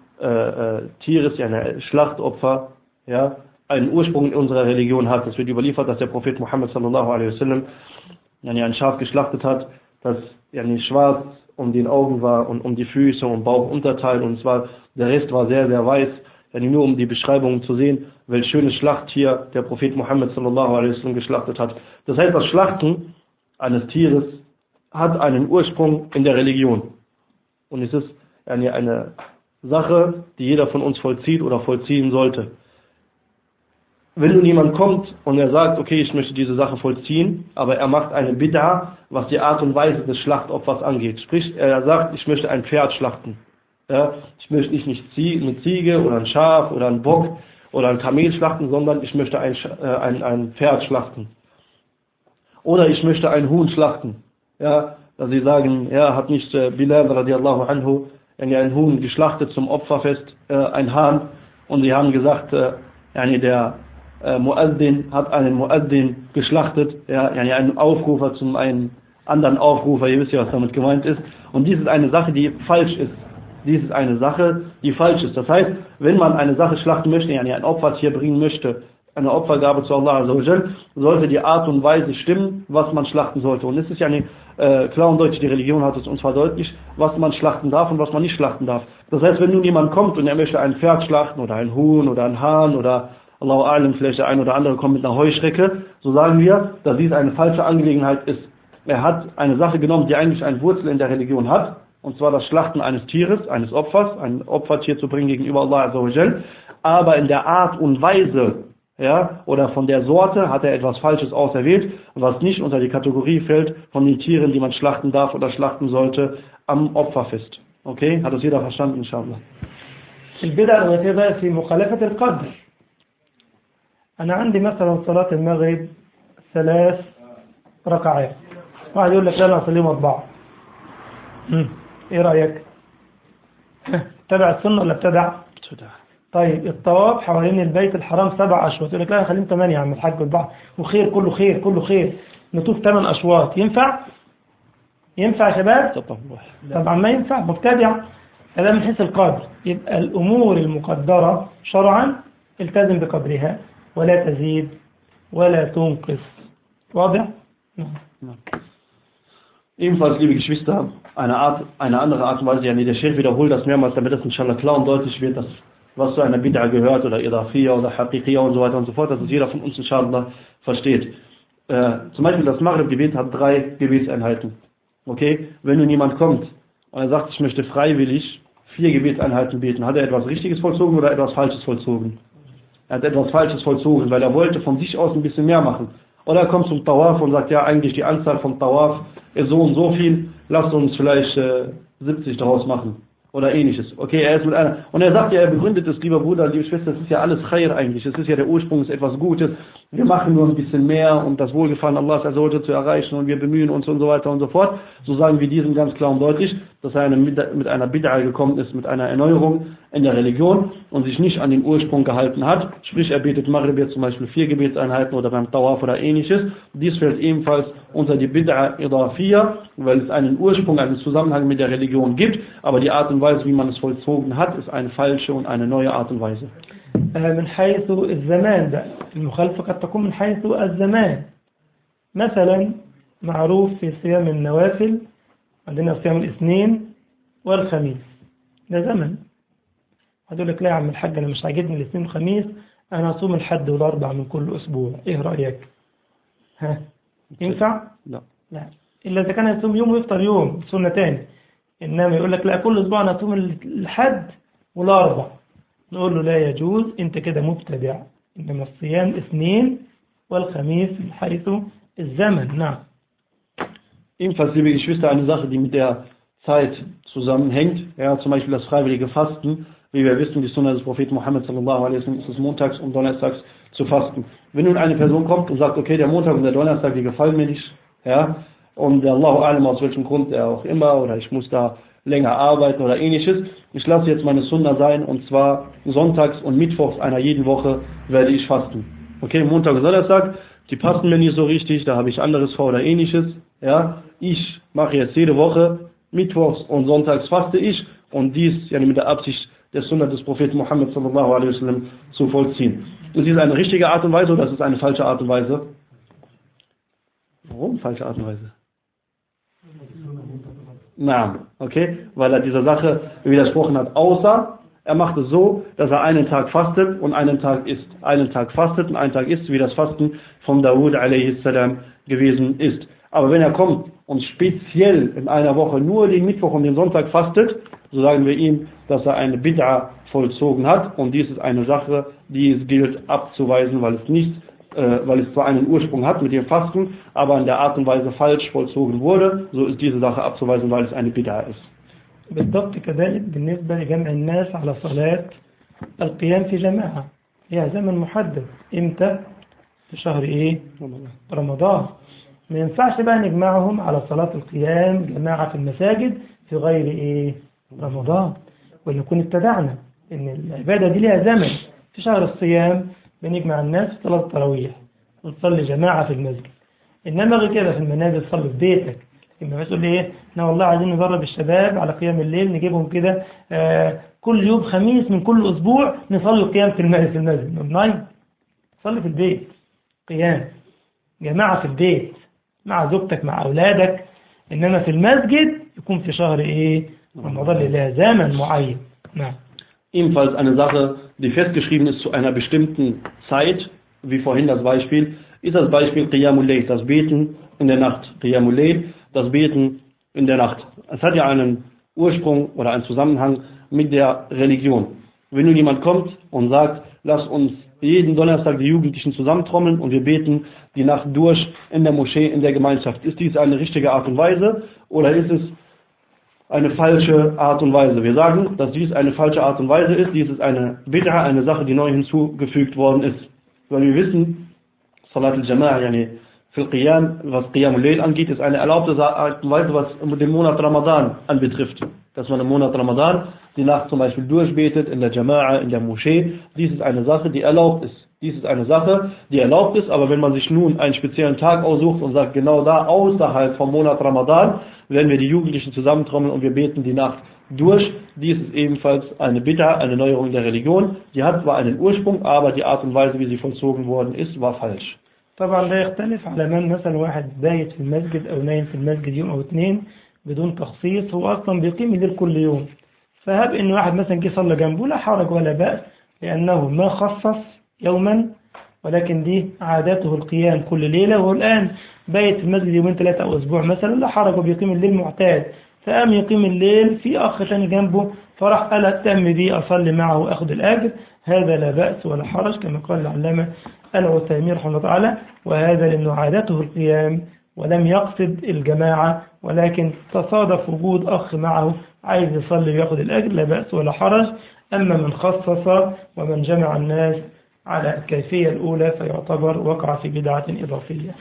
Tieres, ein Schlachtopfer, einen Ursprung in unserer Religion hat. Es wird überliefert, dass der Prophet Muhammad sallallahu alaihi wasallam ein Schaf geschlachtet hat, das schwarz um den Augen war und um die Füße und Bauchunterteil, und zwar der Rest war sehr, sehr weiß, nur um die Beschreibung zu sehen, welch schönes Schlachttier der Prophet Muhammad sallallahu alaihi wasallam geschlachtet hat. Das heißt, das Schlachten eines Tieres hat einen Ursprung in der Religion. Und es ist eine Sache, die jeder von uns vollzieht oder vollziehen sollte. Wenn nun jemand kommt und er sagt, okay, ich möchte diese Sache vollziehen, aber er macht eine Bid'a, was die Art und Weise des Schlachtopfers angeht. Sprich, er sagt, ich möchte ein Pferd schlachten. Ich möchte nicht eine Ziege oder ein Schaf oder ein Bock oder ein Kamel schlachten, sondern ich möchte ein Pferd schlachten. Oder ich möchte ein Huhn schlachten. Dass sie sagen, hat nicht Bilal radiallahu anhu ein Huhn geschlachtet zum Opferfest, ein Hahn, und sie haben gesagt, der Muaddin hat einen Muaddin geschlachtet, einen Aufrufer zum einen anderen Aufrufer, ihr wisst ja, was damit gemeint ist. Und dies ist eine Sache, die falsch ist. Das heißt, wenn man eine Sache schlachten möchte, ein Opfertier bringen möchte, eine Opfergabe zu Allah Azza wa Jal, sollte die Art und Weise stimmen, was man schlachten sollte. Und es ist klar und deutlich, die Religion hat es uns verdeutlicht, was man schlachten darf und was man nicht schlachten darf. Das heißt, wenn nun jemand kommt und er möchte ein Pferd schlachten oder ein Huhn oder ein Hahn oder Allahu A'lam, vielleicht der ein oder andere kommt mit einer Heuschrecke, so sagen wir, dass dies eine falsche Angelegenheit ist. Er hat eine Sache genommen, die eigentlich eine Wurzel in der Religion hat, und zwar das Schlachten eines Tieres, eines Opfers, ein Opfertier zu bringen gegenüber Allah Azza wa Jal, aber in der Art und Weise, oder von der Sorte hat er etwas Falsches auserwählt, was nicht unter die Kategorie fällt von den Tieren, die man schlachten darf oder schlachten sollte am Opferfest. Okay? Hat das jeder verstanden, inshallah? البدع الغيبية في مخالفة القدر. أنا عندي مثلا صلاة المغرب 3 ركعات، واحد يقول لك لا أنا أصليهم 4. إيه رأيك؟ تبع السنة ولا ابتدع؟ طيب الطواف حوالين البيت الحرام 7 أشواط، يقول لك لا خليهم 8 يا عم الحاج والبعض، وخير كله خير كله خير، نطوف 8 أشواط. ينفع؟ ينفع يا شباب؟ طبعا ما ينفع، مبتدع. هذا من حيث القدر. يبقى الأمور المقدرة شرعا التزم بقدرها ولا تزيد ولا تنقص. واضح؟ Ebenfalls, liebe Geschwister, eine andere Art und Weise, ja, der Sheikh wiederholt das mehrmals, damit das inshallah klar und deutlich wird, dass was zu einer Bid'a gehört oder Idafiyya oder Haqiqiyya und so weiter und so fort, dass es jeder von uns inshallah versteht. Zum Beispiel das Maghrib-Gebet hat 3 Gebetseinheiten. Okay? Wenn nun jemand kommt und er sagt, ich möchte freiwillig 4 Gebetseinheiten beten, hat er etwas Richtiges vollzogen oder etwas Falsches vollzogen? Er hat etwas Falsches vollzogen, weil er wollte von sich aus ein bisschen mehr machen. Oder er kommt zum Tawaf und sagt, ja, eigentlich die Anzahl vom Tawaf ist so und so viel, lasst uns vielleicht 70 daraus machen. Oder ähnliches. Okay, er ist mit einer, und er sagt ja, er begründet es, lieber Bruder, liebe Schwester, es ist ja alles Khair eigentlich, es ist ja der Ursprung, es ist etwas Gutes, wir machen nur ein bisschen mehr, um das Wohlgefallen Allahs zu erreichen und wir bemühen uns und so weiter und so fort. So sagen wir diesem ganz klar und deutlich, dass er mit einer Bid'a gekommen ist, mit einer Erneuerung in der Religion und sich nicht an den Ursprung gehalten hat, sprich er betet Maghrib jetzt zum Beispiel 4 Gebetseinheiten oder beim Tawaf oder ähnliches. Dies fällt ebenfalls unter die Bid'a Idafiyya, weil es einen Ursprung, einen Zusammenhang mit der Religion gibt, aber die Art und Weise, wie man es vollzogen hat, ist eine falsche und eine neue Art und Weise. من حيث الزمان ده المخالفة قد تكون من حيث الزمان. مثلا معروف في صيام النوافل عندنا صيام الاثنين والخميس، ده زمن. هتقول لك لا يا عم الحاج أنا مش عاجبني الاثنين والخميس، أنا أصوم الحد والأربع من كل أسبوع. إيه رأيك؟ ها ينفع؟ لا إلا إذا كان يصوم يوم ويفطر يوم، سنة تاني. إنما يقول لك لا كل أسبوع أنا أصوم الحد والأربع، نقول له لا يجوز، أنت كده مبتدع. إنما الصيام اثنين والخميس من حيث الزمن. نعم. Ebenfalls, liebe Geschwister, eine Sache, die mit der Zeit zusammenhängt, ja, zum Beispiel das freiwillige Fasten. Wie wir wissen, die Sunna des Propheten Muhammad sallallahu alaihi wasallam ist es montags und donnerstags zu fasten. Wenn nun eine Person kommt und sagt, okay, der Montag und der Donnerstag, die gefallen mir nicht, ja, und Allahu a'lam aus welchem Grund er auch immer, oder ich muss da länger arbeiten oder ähnliches, ich lasse jetzt meine Sunna sein, und zwar sonntags und mittwochs einer jeden Woche werde ich fasten. Okay, Montag und Donnerstag, die passen mir nicht so richtig, da habe ich anderes vor oder ähnliches, ja, ich mache jetzt jede Woche, mittwochs und sonntags faste ich, und dies ja mit der Absicht der Sunna des Propheten Muhammad sallallahu alaihi wasallam zu vollziehen. Ist dies eine richtige Art und Weise oder ist es eine falsche Art und Weise? Warum falsche Art und Weise? Na, okay, weil er dieser Sache widersprochen hat, außer er macht es so, dass er einen Tag fastet und einen Tag isst. Einen Tag fastet und einen Tag isst, wie das Fasten von Dawud a.s. gewesen ist. Aber wenn er kommt und speziell in einer Woche nur den Mittwoch und den Sonntag fastet, so sagen wir ihm, dass er eine Bid'a vollzogen hat, und dies ist eine Sache, die es gilt abzuweisen, weil es zwar einen Ursprung hat mit dem Fasten, aber in der Art und Weise falsch vollzogen wurde, so ist diese Sache abzuweisen, weil es eine Bid'a ist. بالضبط كذلك بالنسبة لجمع الناس على صلاة القيام في جماعة، هي زمن محدد. امتى؟ في شهر ايه؟ رمضان. ما ينفعش بقى نجمعهم على صلاة القيام جماعة في المساجد في غير ايه؟ رمضان. ونكون ابتدعنا ان العبادة دي لها زمن. في شهر الصيام بنجمع الناس في صلاة التراويح ونصلي جماعة في المسجد، انما غير كده في المنازل صلي في بيتك. إما تقول لي ايه، احنا والله عايزين ندرب الشباب على قيام الليل، نجيبهم كده كل يوم خميس من كل اسبوع نصلي القيام في المسجد. نايم صلي في البيت، قيام جماعة في البيت مع زوجتك مع اولادك، انما في المسجد يكون في شهر ايه؟ رمضان اللي لها زمن معين. نعم. Ebenfalls eine Sache, die festgeschrieben ist zu einer bestimmten Zeit, wie vorhin das Beispiel, ist das Beispiel Qiyamul Layl, das Beten in der Nacht. Qiyamul Layl, das Beten in der Nacht. Es hat ja einen Ursprung oder einen Zusammenhang mit der Religion. Wenn nun jemand kommt und sagt, lass uns jeden Donnerstag die Jugendlichen zusammentrommeln und wir beten die Nacht durch in der Moschee, in der Gemeinschaft, ist dies eine richtige Art und Weise oder ist es eine falsche Art und Weise? Wir sagen, dass dies eine falsche Art und Weise ist. Dies ist eine Bid'a, eine Sache, die neu hinzugefügt worden ist. weil wir wissen, Salat al-Jama'a, yani für Qiyam, was Qiyam al-Layl angeht, ist eine erlaubte Art und Weise, was den Monat Ramadan anbetrifft. Dass man im Monat Ramadan die Nacht zum Beispiel durchbetet, in der Jama'a, in der Moschee. Dies ist eine Sache, die erlaubt ist. Dies ist eine Sache, die erlaubt ist, aber wenn man sich nun einen speziellen Tag aussucht und sagt, genau da, außerhalb vom Monat Ramadan, werden wir die Jugendlichen zusammentrommeln und wir beten die Nacht durch. Dies ist ebenfalls eine Bid'a, eine Neuerung der Religion. Die hat zwar einen Ursprung, aber die Art und Weise, wie sie vollzogen worden ist, war falsch. طبعا لا يختلف على من مثلا واحد بايت في المسجد أو نايم في المسجد يوم أو اثنين بدون تخصيص، هو أصلا بيقيم الليل كل يوم. فهب إن واحد مثلا جه صلى جنبه لا حرج ولا بأس، لأنه ما خصص يوما، ولكن دي عادته القيام كل ليلة، وهو الآن بايت في المسجد يومين ثلاثة أو أسبوع مثلا لا حرج وبيقيم الليل معتاد، فقام يقيم الليل في أخ ثاني جنبه فراح قال أتم بي أصلي معه وأخذ الأجر، هذا لا بأس ولا حرج كما قال العلامة العثيمين رحمه الله تعالى. وهذا لأنه عادته القيام ولم يقصد الجماعة، ولكن تصادف وجود أخ معه عايز يصلي ويأخذ الأجر، لا بأس ولا حرج. أما من خصص ومن جمع الناس على الكيفية الأولى فيعتبر وقع في بدعة إضافية.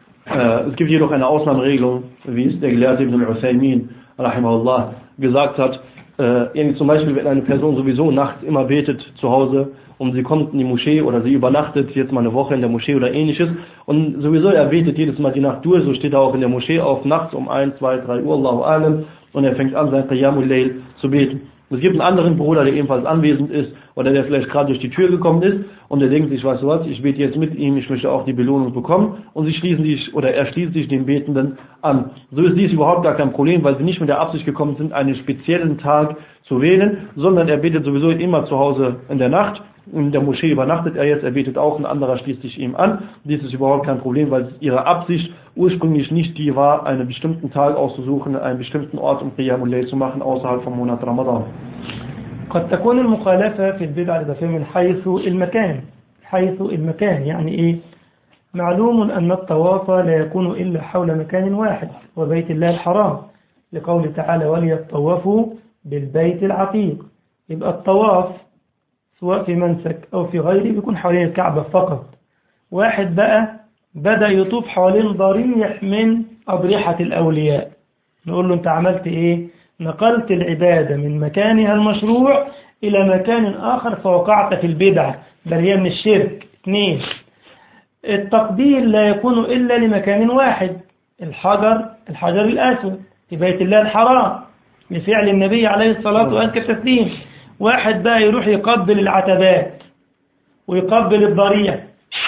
Es gibt jedoch eine Ausnahmeregelung, wie es der Gelehrte Ibn al-Uthaymin rahimahullah gesagt hat. Zum Beispiel, wenn eine Person sowieso nachts immer betet zu Hause und sie kommt in die Moschee oder sie übernachtet jetzt mal eine Woche in der Moschee oder ähnliches und sowieso er betet jedes Mal die Nacht durch, so steht er auch in der Moschee auf nachts um 1, 2, 3 Uhr, Allahu Alam, und er fängt an, sein Qiyamul Layl zu beten. Es gibt einen anderen Bruder, der ebenfalls anwesend ist oder der vielleicht gerade durch die Tür gekommen ist und der denkt sich, weißt du was, ich bete jetzt mit ihm, ich möchte auch die Belohnung bekommen, und er schließt sich dem Betenden an. So ist dies überhaupt gar kein Problem, weil sie nicht mit der Absicht gekommen sind, einen speziellen Tag zu wählen, sondern er betet sowieso immer zu Hause in der Nacht. In der Moschee übernachtet er jetzt, er betet auch, ein anderer schließt sich ihm an. Dies ist überhaupt kein Problem, weil ihre Absicht ursprünglich nicht die war, einen bestimmten Tag auszusuchen, einen bestimmten Ort um Qiyamul Layl zu machen, außerhalb vom Monat Ramadan. قد تكون المخالفة في البدع الإضافية من حيث المكان يعني إيه؟ معلوم أن الطواف لا يكون إلا حول مكان واحد وبيت الله الحرام، لقوله تعالى وليطوفوا بالبيت العتيق. يبقى الطواف سواء في منسك أو في غيره بيكون حوالين الكعبة فقط. واحد بقى بدأ يطوف حوالين ضريح من أضرحة الأولياء، نقول له أنت عملت إيه؟ نقلت العبادة من مكانها المشروع إلى مكان آخر فوقعت في البدعة، بل هي من الشرك. 2. التقبيل لا يكون إلا لمكان واحد، الحجر الأسود في بيت الله الحرام لفعل النبي عليه الصلاة وأزكى التسليم. واحد بقى يروح يقبل العتبات ويقبل الضريح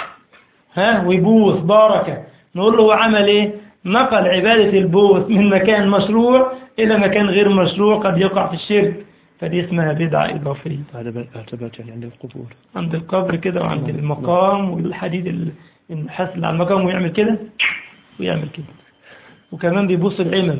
ويبوس بركة، نقول له هو عمل إيه؟ نقل عبادة البوس من مكان مشروع إلى مكان غير مشروع قد يقع في الشرك، فدي اسمها بدعة إضافية. عتبات يعني عند القبور، عند القبر كده وعند المقام والحديد النحاس اللي على المقام، ويعمل كده ويعمل كده، وكمان بيبص العمل.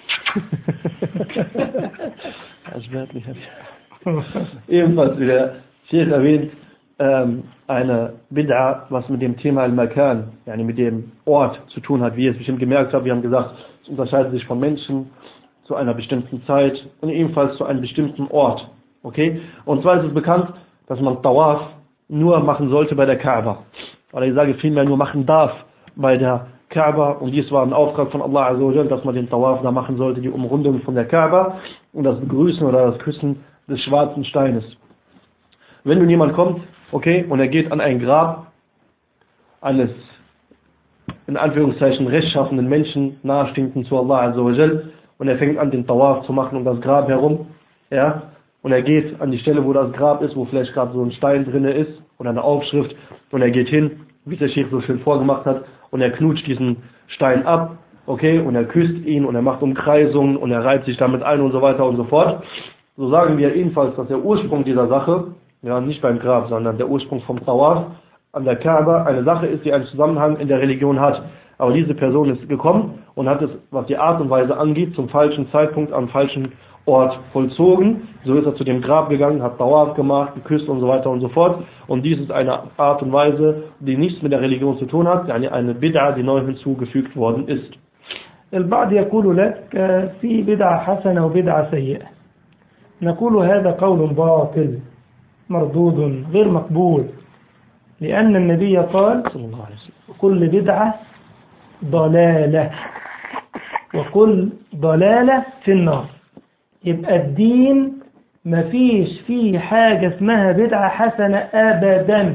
Ebenfalls, wie der Sheikh erwähnt, eine Bid'a, was mit dem Thema Al-Makan, yani mit dem Ort zu tun hat, wie ihr es bestimmt gemerkt habt. Wir haben gesagt, es unterscheidet sich von Menschen zu einer bestimmten Zeit und ebenfalls zu einem bestimmten Ort. Okay? Und zwar ist es bekannt, dass man Tawaf nur machen sollte bei der Kaaba. Oder ich sage vielmehr nur machen darf bei der Kaaba, und dies war ein Auftrag von Allah Azza wa Jal, dass man den Tawaf da machen sollte, die Umrundung von der Kaaba und das Begrüßen oder das Küssen des schwarzen Steines. Wenn nun jemand kommt, okay, und er geht an ein Grab eines, in Anführungszeichen, rechtschaffenden Menschen, nahestehenden zu Allah Azza wa Jal, und er fängt an, den Tawaf zu machen um das Grab herum, ja, und er geht an die Stelle, wo das Grab ist, wo vielleicht gerade so ein Stein drinne ist, oder eine Aufschrift, und er geht hin, wie der Sheikh so schön vorgemacht hat, und er knutscht diesen Stein ab, okay, und er küsst ihn, und er macht Umkreisungen, und er reibt sich damit ein, und so weiter und so fort. So sagen wir ebenfalls, dass der Ursprung dieser Sache, ja, nicht beim Grab, sondern der Ursprung vom Tawaf an der Kaaba eine Sache ist, die einen Zusammenhang in der Religion hat. Aber diese Person ist gekommen und hat es, was die Art und Weise angeht, zum falschen Zeitpunkt am falschen Ort vollzogen. So ist er zu dem Grab gegangen, hat Tawaf gemacht, geküsst und so weiter und so fort. Und dies ist eine Art und Weise, die nichts mit der Religion zu tun hat, eine Bid'a, die neu hinzugefügt worden ist. البعض يقول لك في بدعة حسنة وبدعة سيئة، نقول هذا قول باطل مردود غير مقبول، لأن النبي قال صلى الله عليه وسلم كل بدعة ضلالة وكل ضلالة في النار. يبقى الدين مفيش فيه حاجة اسمها بدعة حسنة أبدا،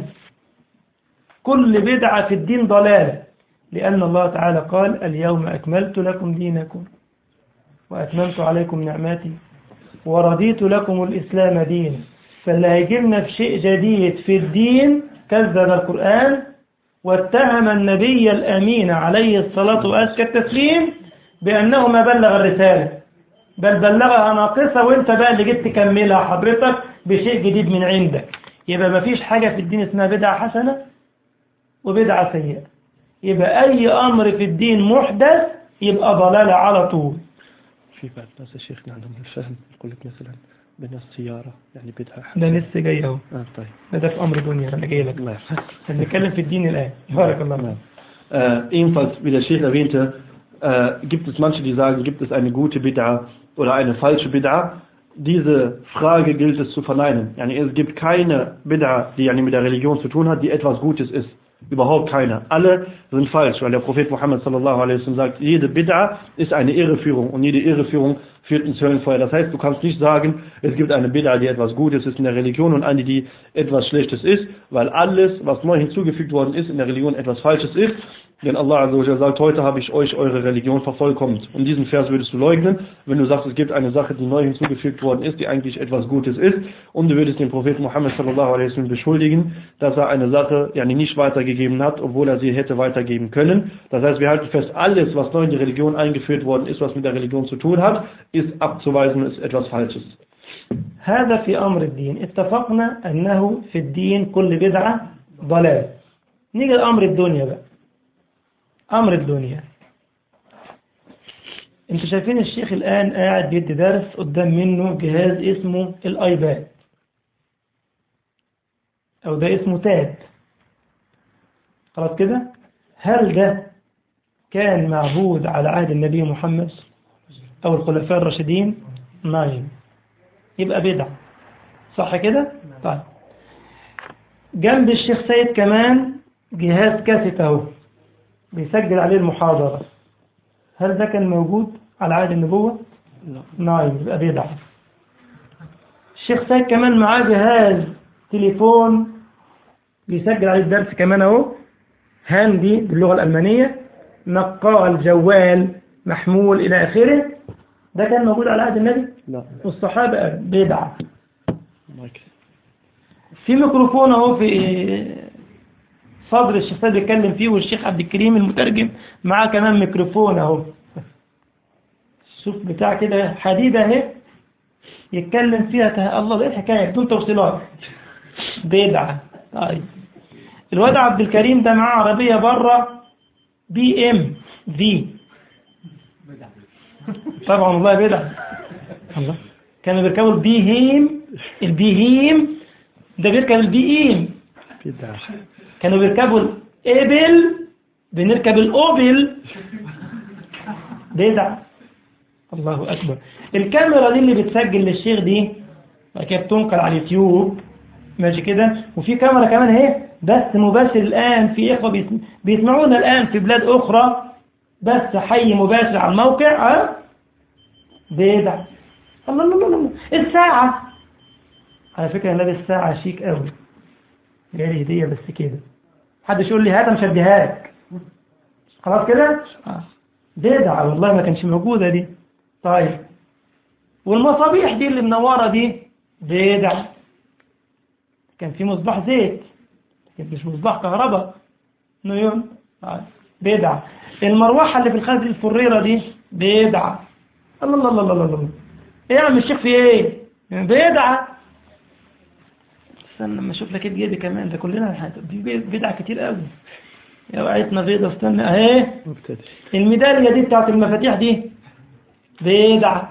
كل بدعة في الدين ضلالة، لأن الله تعالى قال اليوم أكملت لكم دينكم وأتممت عليكم نعمتي ورضيت لكم الإسلام دين. فاللي هيجيبنا في شيء جديد في الدين كذب القرآن واتهم النبي الأمين عليه الصلاة وأزكى التسليم بأنه ما بلغ الرسالة، بل بلغها ناقصة، وانت بقى اللي جيت تكملها حضرتك بشيء جديد من عندك. يبقى ما فيش حاجة في الدين اسمها بدعة حسنة وبدعة سيئة. يبقى أي أمر في الدين محدث يبقى ضلالة على طول. في بعض الناس يا شيخنا عندهم الفهم، يقول لك مثلا بين السيارة يعني بدعة ده حسنة. لسه جاي اهو. طيب ده في أمر دنيا أنا جاي لك. نعم. هنتكلم في الدين الآن. بارك الله فيك. Ebenfalls, wie der Sheikh erwähnte, gibt es manche, die sagen, gibt es eine gute Bid'a oder eine falsche Bid'a? Diese Frage gilt es zu verneinen. Yani es gibt keine Bid'a, die mit der Religion zu tun hat, die etwas Gutes ist. Überhaupt keine. Alle sind falsch, weil der Prophet Muhammad sallallahu alaihi wasallam sagt, jede Bid'a ist eine Irreführung und jede Irreführung führt ins Höllenfeuer. Das heißt, du kannst nicht sagen, es gibt eine Bid'a, die etwas Gutes ist in der Religion und eine, die etwas Schlechtes ist, weil alles, was neu hinzugefügt worden ist, in der Religion etwas Falsches ist. Denn Allah Azza wa Jalla sagt, heute habe ich euch eure Religion vervollkommt. Und diesen Vers würdest du leugnen, wenn du sagst, es gibt eine Sache, die neu hinzugefügt worden ist, die eigentlich etwas Gutes ist. Und du würdest den Propheten Muhammad sallallahu alaihi wasallam beschuldigen, dass er eine Sache nicht weitergegeben hat, obwohl er sie hätte weitergeben können. Das heißt, wir halten fest, alles, was neu in die Religion eingeführt worden ist, was mit der Religion zu tun hat, ist abzuweisen, ist etwas Falsches. هذا في أمر الدين. اتفقنا أنه في الدين كل بدعة ضلال. نيجي لأمر الدنيا بقى. أمر الدنيا، انتوا شايفين الشيخ الآن قاعد بيدي درس قدام منه جهاز اسمه الآيباد، أو ده اسمه تاب. خلاص كده؟ هل ده كان معبود على عهد النبي محمد أو الخلفاء الراشدين؟ نعم. يبقى بدعة، صح كده؟ طيب جنب الشيخ سيد كمان جهاز كاسيت اهو بيسجل عليه المحاضرة، هل ده كان موجود على عهد النبوة؟ نعم. يبقى بدعة. الشيخ سيد كمان معاه جهاز تليفون بيسجل عليه الدرس كمان اهو، هاندي باللغة الألمانية، نقال، جوال، محمول إلى آخره. ده كان موجود على عهد النبي؟ لا. والصحابة؟ بدعة. في ميكروفون اهو في صدر الشيخ سيد بيتكلم فيه، والشيخ عبد الكريم المترجم معاه كمان ميكروفون اهو. شوف بتاع كده حديدة اهي يتكلم فيها. الله ايه الحكاية بدون توصيلات؟ بدعة. طيب الواد عبد الكريم ده معاه عربية بره BMW، طبعا والله بدعة. الله، كانوا بيركبوا البيهيم ده بيركب البيئيم. كانوا بيركبوا الإبل، بنركب الأوبل. بدعة. الله أكبر. الكاميرا دي اللي بتسجل للشيخ دي كانت بتنقل على اليوتيوب، ماشي كده. وفي كاميرا كمان اهي بث مباشر الآن، في إخوة بيسمعونا الآن في بلاد أخرى، بث حي مباشر على الموقع. بدعة. الله الله الله. الساعة، على فكرة أنا لابس ساعة شيك قوي، جالي هدية بس كده، حدش يقول لي هذا مش هديها لك. خلاص كده؟ بدعة والله ما كانش موجودة دي. طيب والمصابيح دي اللي منورة دي بدعة. كان في مصباح زيت، كان مش مصباح كهرباء نيون. بدعة. المروحة اللي في الخزن الفريرة دي بدعة. الله الله الله الله الله. ايه يا عم الشيخ في ايه؟ بدعة. استنى لما اشوف لك ايه دي كمان، ده كلنا دي بدعة كتير قوي. يا وقعتنا بيضة. استنى اهي الميدالية دي بتاعت المفاتيح دي بدعة.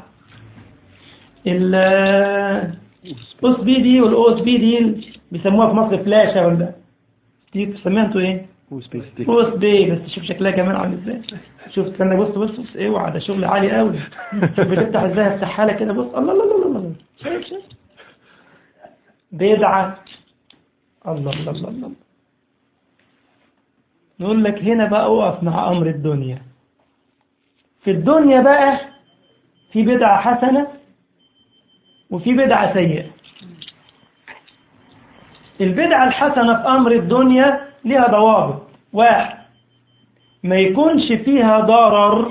الاس بي دي والاوس بي دي بيسموها في مصر فلاشة، ولا دي بتسميها انتوا ايه؟ اوس بي. بس شوف شكلها كمان عامل ازاي. شوف استنى، بص بص بص، اوعى ده شغل عالي قوي. شوف بتفتح ازاي، افتحها لك كده، بص. الله الله الله الله. شايف بدعة. الله الله الله الله. نقول لك هنا بقى اقف مع أمر الدنيا. في الدنيا بقى في بدعة حسنة وفي بدعة سيئة. البدعة الحسنة في أمر الدنيا لها ضوابط. 1، ما يكونش فيها ضرر.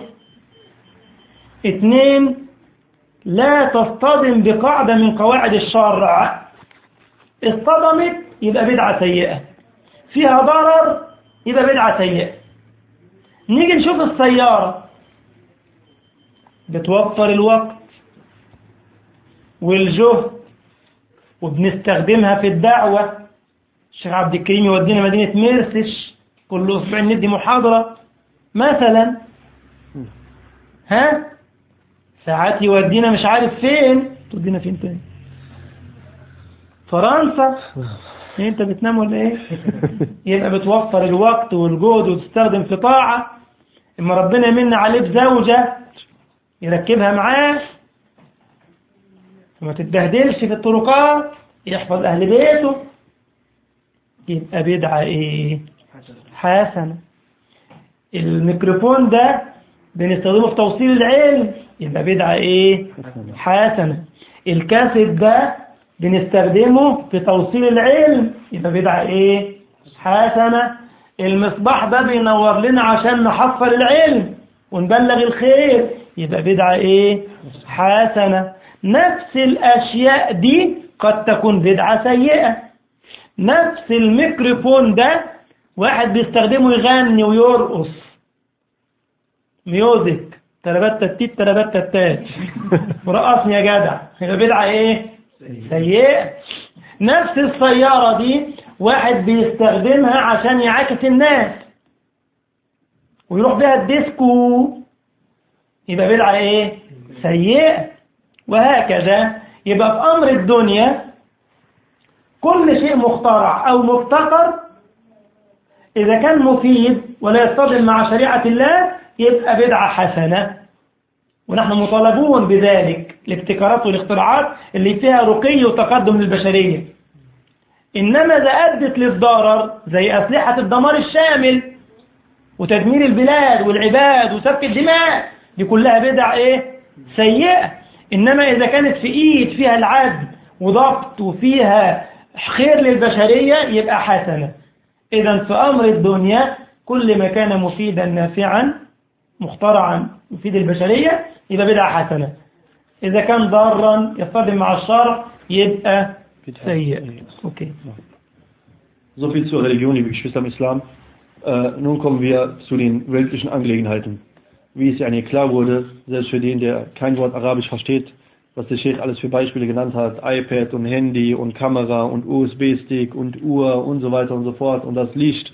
2، لا تصطدم بقاعدة من قواعد الشرع. اصطدمت يبقى بدعة سيئة، فيها ضرر يبقى بدعة سيئة. نيجي نشوف السيارة، بتوفر الوقت والجهد وبنستخدمها في الدعوة. الشيخ عبد الكريم يودينا مدينة ميرسش كل أسبوع ندي محاضرة مثلا، ساعات يودينا مش عارف فين. تودينا فين تاني؟ فرنسا. إيه انت بتنام ولا ايه؟ يبقى بتوفر الوقت والجهد وتستخدم في طاعة. اما ربنا يمن عليه بزوجة يركبها معاه وما تتبهدلش في الطرقات، يحفظ اهل بيته، يبقى بدعة ايه؟ حسنة. الميكروفون ده بنستخدمه في توصيل العلم، يبقى بدعة ايه؟ حسنة. الكاسيت ده بنستخدمه في توصيل العلم، يبقى بدعة ايه؟ حسنة. المصباح ده بينور لنا عشان نحصل العلم ونبلغ الخير، يبقى بدعة ايه؟ حسنة. نفس الاشياء دي قد تكون بدعة سيئة. نفس الميكروفون ده واحد بيستخدمه يغني ويرقص ميوزك، تربت التيت تربت التات، ورقصني يا جدع، يبقى بدعة ايه؟ سيئة. نفس السيارة دي واحد بيستخدمها عشان يعاكس الناس ويروح بها الديسكو، يبقى بدعة ايه؟ سيئة. وهكذا. يبقى في أمر الدنيا كل شيء مخترع أو مبتكر إذا كان مفيد ولا يصطدم مع شريعة الله يبقى بدعة حسنة، ونحن مطالبون بذلك. الابتكارات والاختراعات اللي فيها رقي وتقدم للبشرية. إنما إذا أدت للضرر زي أسلحة الدمار الشامل وتدمير البلاد والعباد وسفك الدماء، دي كلها بدع إيه؟ سيئة. إنما إذا كانت في إيد فيها العدل وضبط وفيها خير للبشرية يبقى حسنة. إذا في أمر الدنيا كل ما كان مفيدا نافعا مخترعا يفيد البشرية يبقى بدعة حسنة. إذا كان ضارا يصطدم مع الشرع يبقى سيء. Okay. So viel zur Religion, liebe Geschwister im Islam. Nun kommen wir zu den weltlichen Angelegenheiten. Wie es ja eigentlich klar wurde, selbst für den, der kein Wort Arabisch versteht, was der Sheikh alles für Beispiele genannt hat, iPad und Handy und Kamera und USB-Stick und Uhr und so weiter und so fort und das Licht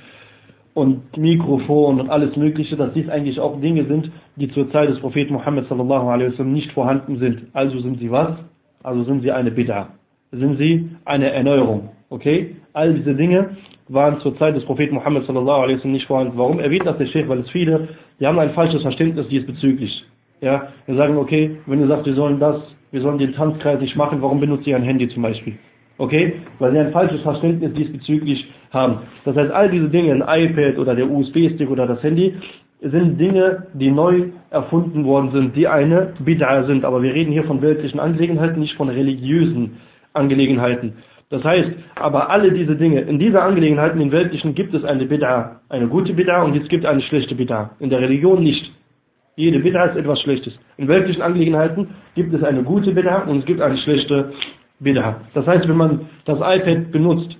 und Mikrofon und alles Mögliche, dass dies eigentlich auch Dinge sind, die zur Zeit des Propheten Muhammad sallallahu alaihi wasallam nicht vorhanden sind. Also sind sie was? Also sind sie eine Bid'ah. Sind sie eine Erneuerung. Okay? All diese Dinge waren zur Zeit des Propheten Muhammad sallallahu alaihi wasallam nicht vorhanden. Warum erwähnt das der Sheikh? Weil es viele, die haben ein falsches Verständnis diesbezüglich. Ja, wir sagen, okay, wenn du sagst, wir sollen den Tanzkreis nicht machen, warum benutzt ihr ein Handy zum Beispiel? Okay? Weil sie ein falsches Verständnis diesbezüglich haben. Das heißt, all diese Dinge, ein iPad oder der USB-Stick oder das Handy, sind Dinge, die neu erfunden worden sind, die eine Bid'ah sind. Aber wir reden hier von weltlichen Angelegenheiten, nicht von religiösen Angelegenheiten. Das heißt, aber alle diese Dinge, in dieser Angelegenheiten, in weltlichen, gibt es eine Bid'ah, eine gute Bid'ah und es gibt eine schlechte Bid'ah. In der Religion nicht. Jede Bid'ah ist etwas Schlechtes. In weltlichen Angelegenheiten gibt es eine gute Bid'ah und es gibt eine schlechte Bid'ah. Das heißt, wenn man das iPad benutzt,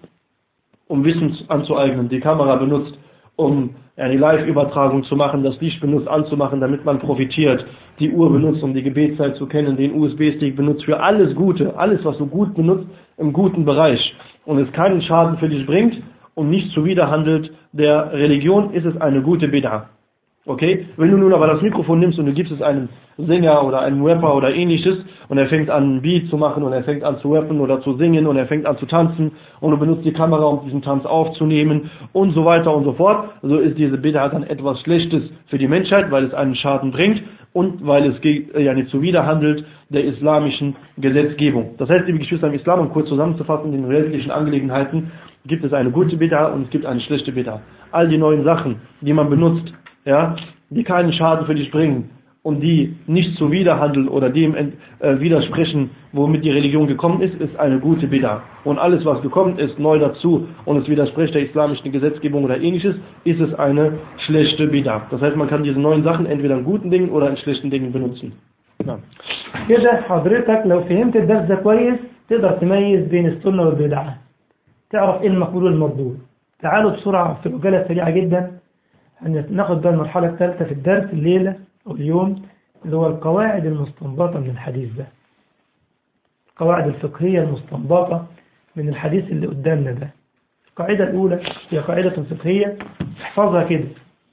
um Wissen anzueignen, die Kamera benutzt, um eine Live-Übertragung zu machen, das Licht benutzt anzumachen, damit man profitiert, die Uhr benutzt, um die Gebetszeit zu kennen, den USB-Stick benutzt für alles Gute, alles, was du gut benutzt, im guten Bereich und es keinen Schaden für dich bringt und nicht zuwiderhandelt der Religion, ist es eine gute Bid'ah. Okay? Wenn du nun aber das Mikrofon nimmst und du gibst es einem Sänger oder einem Rapper oder ähnliches und er fängt an, ein Beat zu machen und er fängt an zu rappen oder zu singen und er fängt an zu tanzen und du benutzt die Kamera, um diesen Tanz aufzunehmen und so weiter und so fort, so ist diese Bid'ah dann etwas Schlechtes für die Menschheit, weil es einen Schaden bringt und weil es ja nicht zuwiderhandelt der islamischen Gesetzgebung. Das heißt, liebe Geschwister im Islam, um kurz zusammenzufassen, in den weltlichen Angelegenheiten gibt es eine gute Bid'ah und es gibt eine schlechte Bid'ah. all die neuen Sachen, die man benutzt, ja, die keinen Schaden für dich bringen und die nicht zuwiderhandeln oder dem widersprechen, womit die Religion gekommen ist, ist eine gute Bid'a. Und alles, was gekommen ist, neu dazu und es widerspricht der islamischen Gesetzgebung oder ähnliches, ist es eine schlechte Bid'a. Das heißt, man kann diese neuen Sachen entweder in guten Dingen oder in schlechten Dingen benutzen. Ja. كده حضرتك لو فهمت الدرس ده كويس تقدر تميز بين السنة والبدعة، تعرف ايه المقبول والمردود. تعالوا بسرعة في عجالة سريعة جدا ناخد بقى المرحلة الثالثة في الدرس الليلة أو اليوم، اللي هو القواعد المستنبطة من الحديث ده، القواعد الفقهية المستنبطة من الحديث اللي قدامنا ده. القاعدة الأولى هي قاعدة فقهية احفظها كده: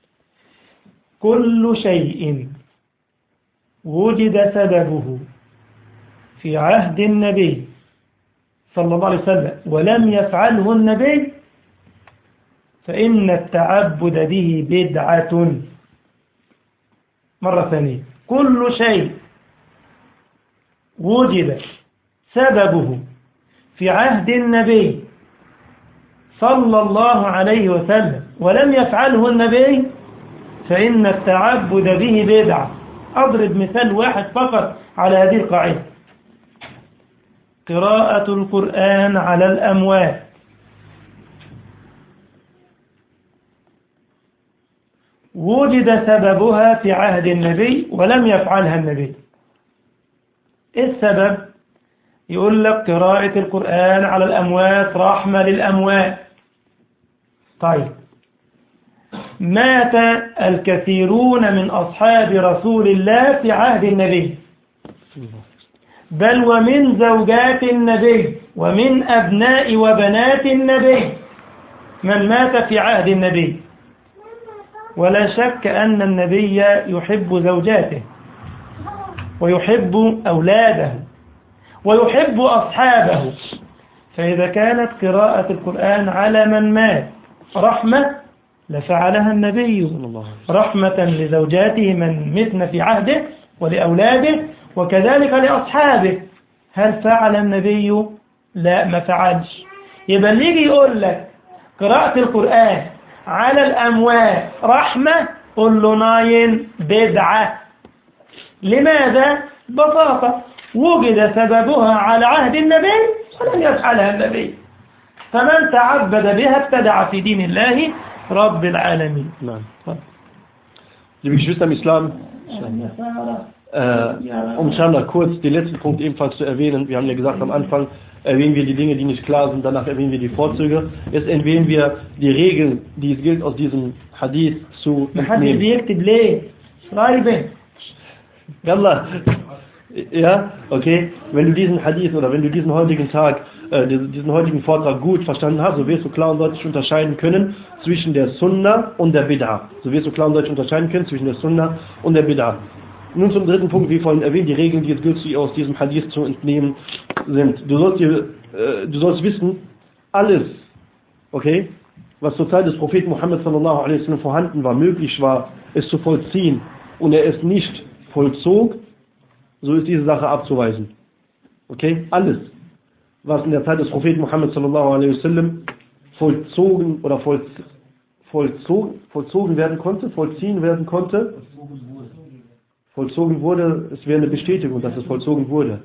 كل شيء وجد سببه في عهد النبي صلى الله عليه وسلم ولم يفعله النبي فإن التعبد به بدعة. مرة ثانية: كل شيء وجد سببه في عهد النبي صلى الله عليه وسلم ولم يفعله النبي فإن التعبد به بدعة. أضرب مثال واحد فقط على هذه القاعدة: قراءة القرآن على الأموات. وجد سببها في عهد النبي ولم يفعلها النبي. إيه السبب؟ يقول لك قراءة القرآن على الأموات رحمة للأموات. طيب، مات الكثيرون من أصحاب رسول الله في عهد النبي، بل ومن زوجات النبي ومن أبناء وبنات النبي من مات في عهد النبي. ولا شك أن النبي يحب زوجاته ويحب أولاده ويحب أصحابه، فإذا كانت قراءة القرآن على من مات رحمة لفعلها النبي رحمة لزوجاته من متن في عهده ولأولاده وكذلك لأصحابه. هل فعل النبي؟ لا، ما فعلش. يبقى اللي يجي يقول لك قراءة القرآن على الأموات رحمة، قل له ناين بدعة. لماذا؟ ببساطة: وجد سببها على عهد النبي ولم يفعلها النبي، فمن تعبد بها ابتدع في دين الله رب العالمين. Nein. Liebe Geschwister im Islam, um inshallah kurz den letzten Punkt ebenfalls zu erwähnen. Wir haben ja gesagt, am Anfang erwähnen wir die Dinge, die nicht klar sind, danach erwähnen wir die Vorzüge. Jetzt erwähnen wir die Regeln, die es gilt aus diesem Hadith zu entnehmen. Yallah. Ja, okay. Wenn du diesen Hadith oder wenn du diesen heutigen Tag, diesen heutigen Vortrag gut verstanden hast, so wirst du klar und deutlich unterscheiden können zwischen der Sunna und der Bid'ah. So wirst du klar und deutlich unterscheiden können zwischen der Sunna und der Bid'ah. Nun zum dritten Punkt, wie vorhin erwähnt, die Regeln, die es gilt, die aus diesem Hadith zu entnehmen sind. Du sollst wissen, alles, okay, was zur Zeit des Propheten Muhammad sallallahu alaihi wasallam vorhanden war, möglich war, es zu vollziehen und er es nicht vollzog, so ist diese Sache abzuweisen. Okay? Alles, was in der Zeit des Propheten Muhammad sallallahu alaihi wasallam vollzogen oder vollzogen werden konnte, vollziehen werden konnte, vollzogen wurde, es wäre eine Bestätigung, dass es vollzogen wurde.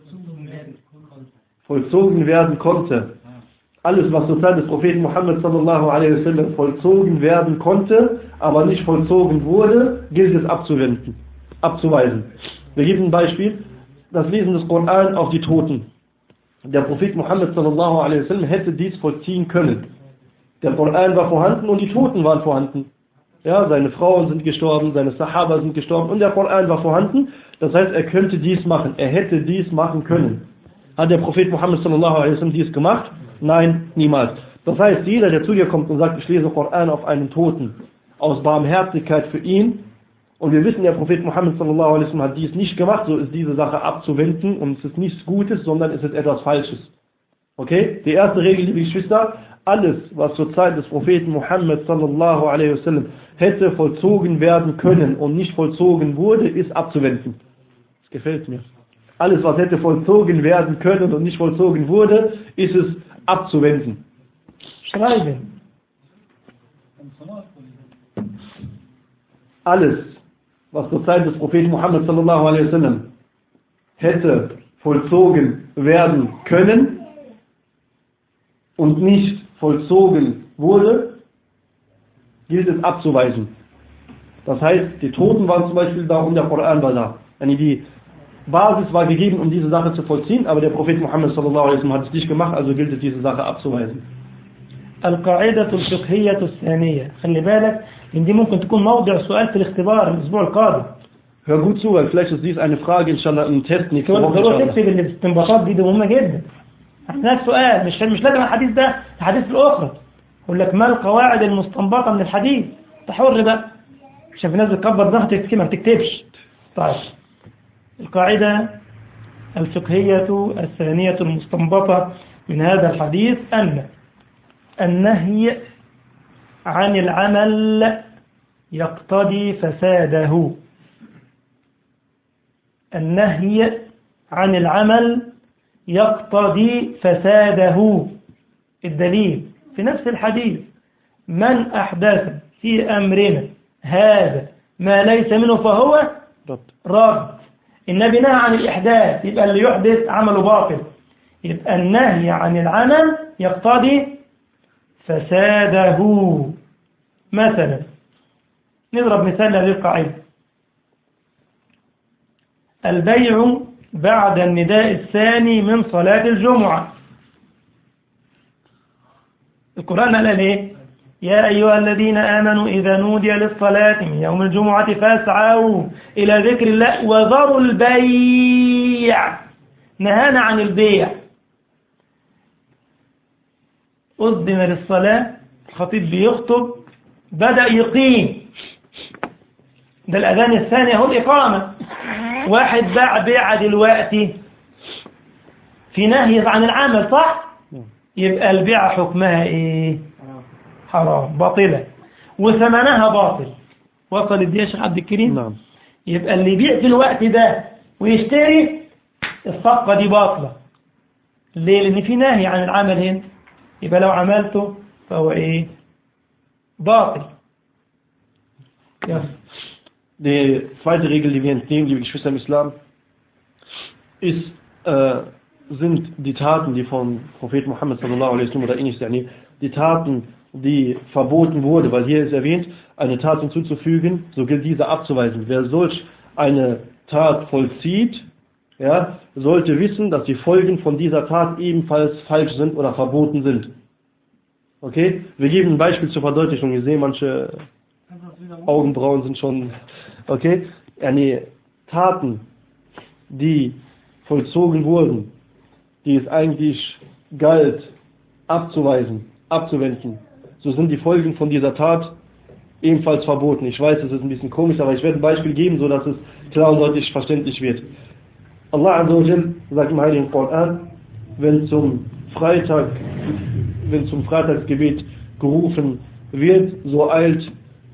Vollzogen werden konnte. Alles, was zur Zeit des Propheten Muhammad sallallahu alaihi wasallam vollzogen werden konnte, aber nicht vollzogen wurde, gilt es abzuweisen. Wir geben ein Beispiel: das Lesen des Koran auf die Toten. Der Prophet Muhammad sallallahu alaihi wasallam hätte dies vollziehen können. Der Koran war vorhanden und die Toten waren vorhanden. Ja, seine Frauen sind gestorben, seine Sahaba sind gestorben und der Koran war vorhanden. Das heißt, er könnte dies machen. Er hätte dies machen können. Hat der Prophet Muhammad sallallahu alaihi wasallam dies gemacht? Nein, niemals. Das heißt, jeder, der zu dir kommt und sagt, ich lese Koran auf einen Toten, aus Barmherzigkeit für ihn, und wir wissen, der Prophet Muhammad sallallahu alaihi wasallam hat dies nicht gemacht, so ist diese Sache abzuwenden und es ist nichts Gutes, sondern es ist etwas Falsches. Okay? Die erste Regel, liebe Geschwister: alles, was zur Zeit des Propheten Muhammad sallallahu alaihi wasallam hätte vollzogen werden können und nicht vollzogen wurde, ist abzuwenden. Das gefällt mir. Alles, was hätte vollzogen werden können und nicht vollzogen wurde, ist es abzuwenden. Schreiben. Alles, was zur Zeit des Propheten Muhammad sallallahu alaihi wasallam hätte vollzogen werden können und nicht vollzogen wurde, gilt es abzuweisen. Das heißt, die Toten waren zum Beispiel da und der Koran war da. Die Basis war gegeben, um diese Sache zu vollziehen, aber der Prophet Muhammad sallallahu alaihi wasallam hat es nicht gemacht, also gilt es, diese Sache abzuweisen. القاعدة الفقهية الثانية، خلي بالك إن دي ممكن تكون موضع سؤال في الاختبار الأسبوع القادم. Hör gut zu, weil vielleicht ist dies eine Frage, inshallah, im Test nächste Woche. هو تكتب الاستنباطات دي مهمة جدا. احنا سؤال مش لازم الحديث ده الحديث الأخرى. يقول لك ما القواعد المستنبطة من الحديث؟ تحور بقى. عشان في ناس بتكبر ضغط تكتب ما بتكتبش. طيب. القاعدة الفقهية الثانية المستنبطة من هذا الحديث أن النهي عن العمل يقتضي فساده. النهي عن العمل يقتضي فساده. الدليل في نفس الحديث: من أحدث في أمرنا هذا ما ليس منه فهو رد. النبي نهى عن الإحداث، يبقى اللي يحدث عمله باطل. يبقى النهي عن العمل يقتضي فساده. مثلا نضرب مثال لهذه القاعدة: البيع بعد النداء الثاني من صلاة الجمعة. القرآن قال ايه؟ يا أيها الذين آمنوا إذا نودي للصلاة من يوم الجمعة فاسعوا إلى ذكر الله وذروا البيع. نهانا عن البيع. أذن للصلاة، الخطيب بيخطب، بدأ يقيم، ده الأذان الثاني اهو الإقامة. واحد باع بيع دلوقتي في نهي عن العمل، صح؟ يبقى البيع حكمها ايه؟ حرام، باطلة، وثمنها باطل. وصل دي يا شيخ عبد الكريم؟ نعم. يبقى اللي يبيع في الوقت ده ويشتري، الصفقة دي باطلة. ليه؟ لأن في نهي عن العمل هنا. يبقى لو عملته فهو ايه؟ باطل. Ja. Die zweite Regel, die wir entnehmen, liebe Geschwister im Islam, ist, sind die Taten, die vom Propheten Muhammad sallallahu alaihi wasallam oder ähnliches, die Taten, die verboten wurde, weil hier ist erwähnt, eine Tat hinzuzufügen, so gilt diese abzuweisen. Wer solch eine Tat vollzieht, ja, sollte wissen, dass die Folgen von dieser Tat ebenfalls falsch sind oder verboten sind. Okay? Wir geben ein Beispiel zur Verdeutlichung. Ich sehe, manche Augenbrauen sind schon, okay? Taten, die vollzogen wurden, die es eigentlich galt abzuweisen, abzuwenden, so sind die Folgen von dieser Tat ebenfalls verboten. Ich weiß, es ist ein bisschen komisch, aber ich werde ein Beispiel geben, so dass es klar und deutlich verständlich wird. Allah Azza wa Jal sagt im Heiligen Koran, wenn zum Freitagsgebet gerufen wird, so eilt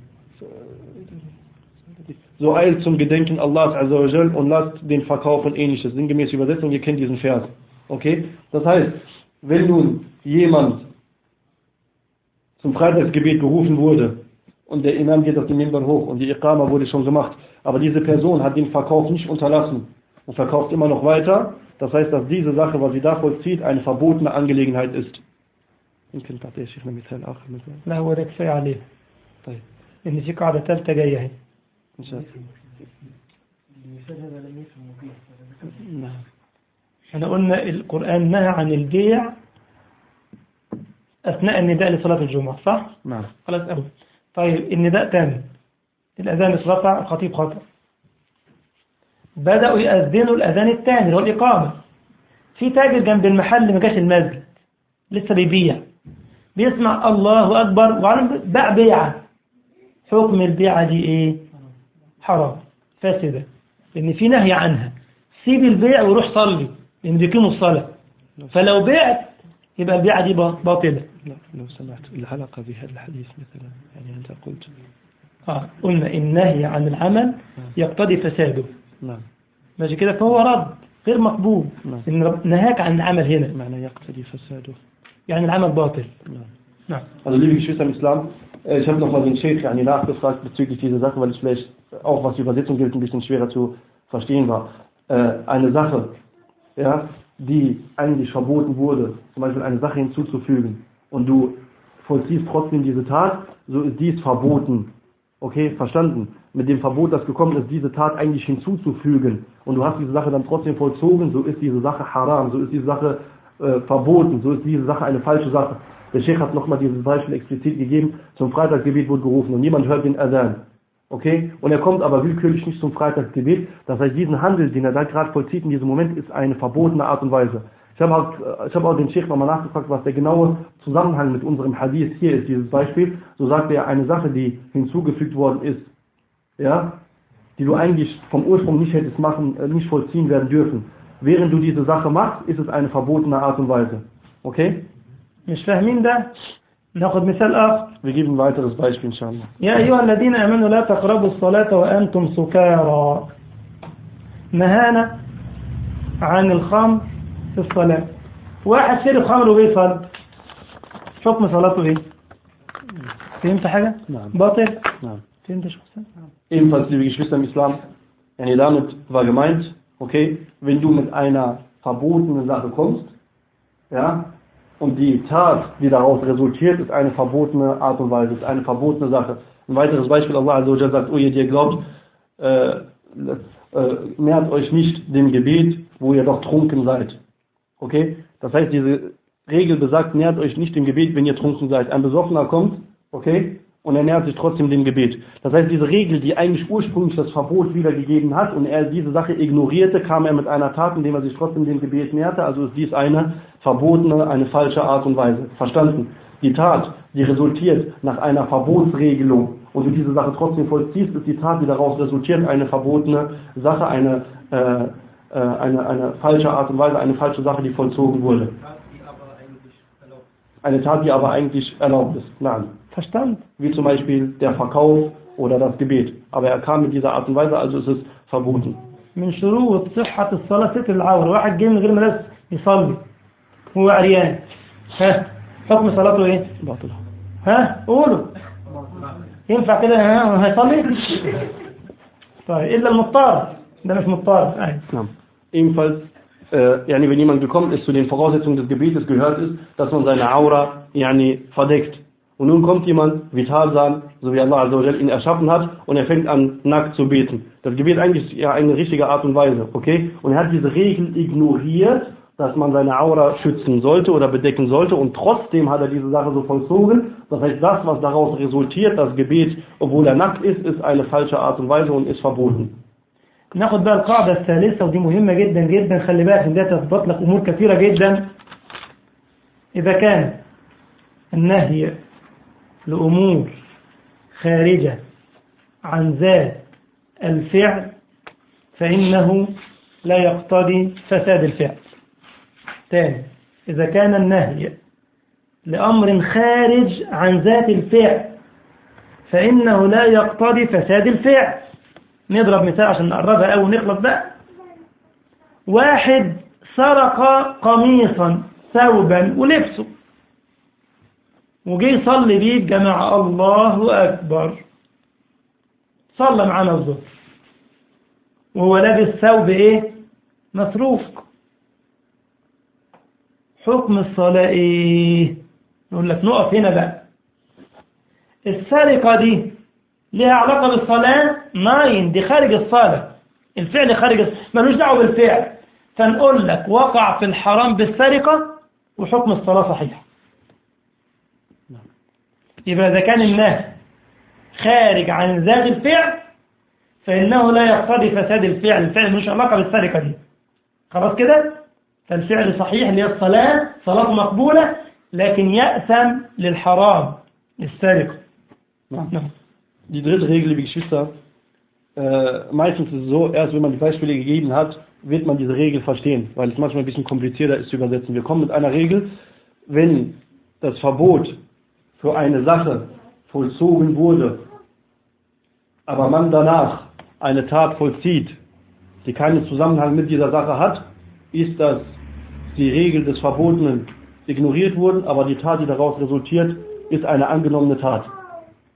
zum Gedenken Allahs Azza wa Jal und lasst den Verkauf und ähnliches. Sinngemäße Übersetzung, ihr kennt diesen Vers. Okay? Das heißt, wenn nun jemand zum Freitagsgebet gerufen wurde und der Imam geht auf den Minbar hoch und die Iqama wurde schon gemacht, aber diese Person hat den Verkauf nicht unterlassen und verkauft immer noch weiter, das heißt, dass diese Sache, was sie da vollzieht, eine verbotene Angelegenheit ist. يمكن تعطيه شيخنا مثال آخر مثلا. لا هو ده كفاية عليه. طيب. إن في قاعدة ثالثة جاية اهي. إن شاء الله. المثال هذا لم يفهم فيه. نعم. احنا قلنا القرآن نهى عن البيع أثناء النداء لصلاة الجمعة، صح؟ نعم. خلاص أوي. طيب النداء تم، الأذان اترفع، الخطيب خطأ، بدأوا يأذنوا الأذان الثاني اللي هو الإقامة. في تاجر جنب المحل ما جاش المسجد، لسه بيبيع، بيسمع الله أكبر وعلم باع بيعة. حكم البيعة دي إيه؟ حرام، فاسدة، لأن في نهي عنها. سيب البيع وروح صلي، لأن بيقيموا الصلاة. فلو بعت يبقى البيعة دي باطلة. لا لو سمحت العلاقة بهذا الحديث مثلا، يعني أنت قلت قلنا النهي عن العمل يقتضي فساده. نعم. ماشي كده، فهو رد غير مقبول. نعم. إن نهاك عن العمل هنا معنى يقتضي فساده، يعني العمل باطل. نعم. نعم. Also liebe Geschwister im Islam, Ich habe nochmal den Sheikh nachgefragt bezüglich dieser Sache, weil es vielleicht auch, was die Übersetzung gilt, ein bisschen schwerer zu verstehen war. Eine Sache, ja, die eigentlich verboten wurde, zum Beispiel eine Sache hinzuzufügen und du vollziehst trotzdem diese Tat, so ist dies verboten. Okay, verstanden? Mit dem Verbot, das gekommen ist, diese Tat eigentlich hinzuzufügen und du hast diese Sache dann trotzdem vollzogen, so ist diese Sache haram, so ist diese Sache verboten, so ist diese Sache eine falsche Sache. Der Sheikh hat nochmal dieses Beispiel explizit gegeben, zum Freitagsgebet wurde gerufen und niemand hört den Adhan. Okay? Und er kommt aber willkürlich nicht zum Freitagsgebet. Das heißt, diesen Handel, den er da gerade vollzieht in diesem Moment, ist eine verbotene Art und Weise. Ich habe auch den Sheikh nochmal nachgefragt, was der genaue Zusammenhang mit unserem Hadith hier ist, dieses Beispiel. So sagt er, eine Sache, die hinzugefügt worden ist, ja, die du eigentlich vom Ursprung nicht hättest nicht vollziehen werden dürfen. Während du diese Sache machst, ist es eine verbotene Art und Weise. Okay? مش فاهمين ده؟ ناخد مثال آخر. Wir geben ein weiteres Beispiel, inshallah. يا أيها الذين آمنوا لا تقربوا الصلاة وأنتم سكارى. نهانا عن الخمر في الصلاة. واحد شرب خمر وبيصلي. حكم صلاته ايه؟ فهمت حاجة؟ نعم. باطل؟ نعم. فهمت شو حسن؟ Ebenfalls, liebe Geschwister im Islam, damit war gemeint, okay, wenn du mit einer verbotenen Sache kommst, ja, und die Tat, die daraus resultiert, ist eine verbotene Art und Weise, ist eine verbotene Sache. Ein weiteres Beispiel, Allah Azza wa Jalla sagt, ihr, die ihr glaubt, nähert euch nicht dem Gebet, wo ihr doch trunken seid. Okay? Das heißt, diese Regel besagt, nähert euch nicht dem Gebet, wenn ihr trunken seid. Ein Besoffener kommt, okay, und er nähert sich trotzdem dem Gebet. Das heißt, diese Regel, die eigentlich ursprünglich das Verbot wiedergegeben hat und er diese Sache ignorierte, kam er mit einer Tat, indem er sich trotzdem dem Gebet näherte. Also ist dies eine verbotene, eine falsche Art und Weise. Verstanden? Die Tat, die resultiert nach einer Verbotsregelung und du diese Sache trotzdem vollziehst, ist die Tat, die daraus resultiert, eine verbotene Sache, eine falsche Art und Weise, eine falsche Sache, die vollzogen wurde. Eine Tat, die aber eigentlich erlaubt ist. Nein. Verstanden? Wie zum Beispiel der Verkauf oder das Gebet. Aber er kam mit dieser Art und Weise, also ist es verboten. من شروط صحة الصلاة ستر العورة. واحد جاي من غير ملابس يصلي هو عريان. ها حكم صلاته ايه؟ باطل. ها قولوا. ينفع كده هيصلي؟ طيب إلا المضطر. ده مش مضطر. نعم. Ebenfalls, wenn jemand gekommen ist, zu den Voraussetzungen des Gebetes gehört ist, dass man seine Aura verdeckt. Und nun kommt jemand, wie Tarzan, so wie Allah Azza wa Jalla ihn erschaffen hat, und er fängt an, nackt zu beten. Das Gebet eigentlich ja eine richtige Art und Weise, okay? Und er hat diese Regel ignoriert, dass man seine Aura schützen sollte oder bedecken sollte, und trotzdem hat er diese Sache so vollzogen. Das heißt, das, was daraus resultiert, das Gebet, obwohl er nackt ist eine falsche Art und Weise und ist verboten. ناخد بقى القاعدة الثالثة ودي مهمة جدا جدا. خلي بالك ان ده تثبت لك امور كثيرة جدا. اذا كان النهي لأمور خارجة عن ذات الفعل فإنه لا يقتضي فساد الفعل. ثاني، إذا كان النهي لأمر خارج عن ذات الفعل فإنه لا يقتضي فساد الفعل. نضرب مثال عشان نقربها أو نخلص بقى. واحد سرق قميصا ثوبا ولبسه وجي يصلي بيه الجماعة، الله أكبر، صلى معانا الظهر وهو لابس ثوب ايه؟ متروك. حكم الصلاة ايه؟ نقول لك نقف هنا بقى. السرقة دي لها علاقة بالصلاة؟ ناين، دي خارج الصلاة، الفعل خارج، ملوش دعوه بالفعل. فنقول لك وقع في الحرام بالسرقة وحكم الصلاة صحيح. يبقى إذا كان النهي خارج عن ذات الفعل فإنه لا يقتضي فساد الفعل. الفعل مش علاقة بالسرقة دي، خلاص كده. فالفعل صحيح اللي هي الصلاة، صلاة مقبولة، لكن يأثم للحرام، للسرقة. Die dritte Regel, liebe Geschwister, meistens ist es so, erst wenn man die Beispiele gegeben hat, wird man diese Regel verstehen, weil es manchmal ein bisschen komplizierter ist zu übersetzen. Wir kommen mit einer Regel, wenn das Verbot für eine Sache vollzogen wurde, aber man danach eine Tat vollzieht, die keinen Zusammenhang mit dieser Sache hat, ist das die Regel des Verbotenen ignoriert worden, aber die Tat, die daraus resultiert, ist eine angenommene Tat.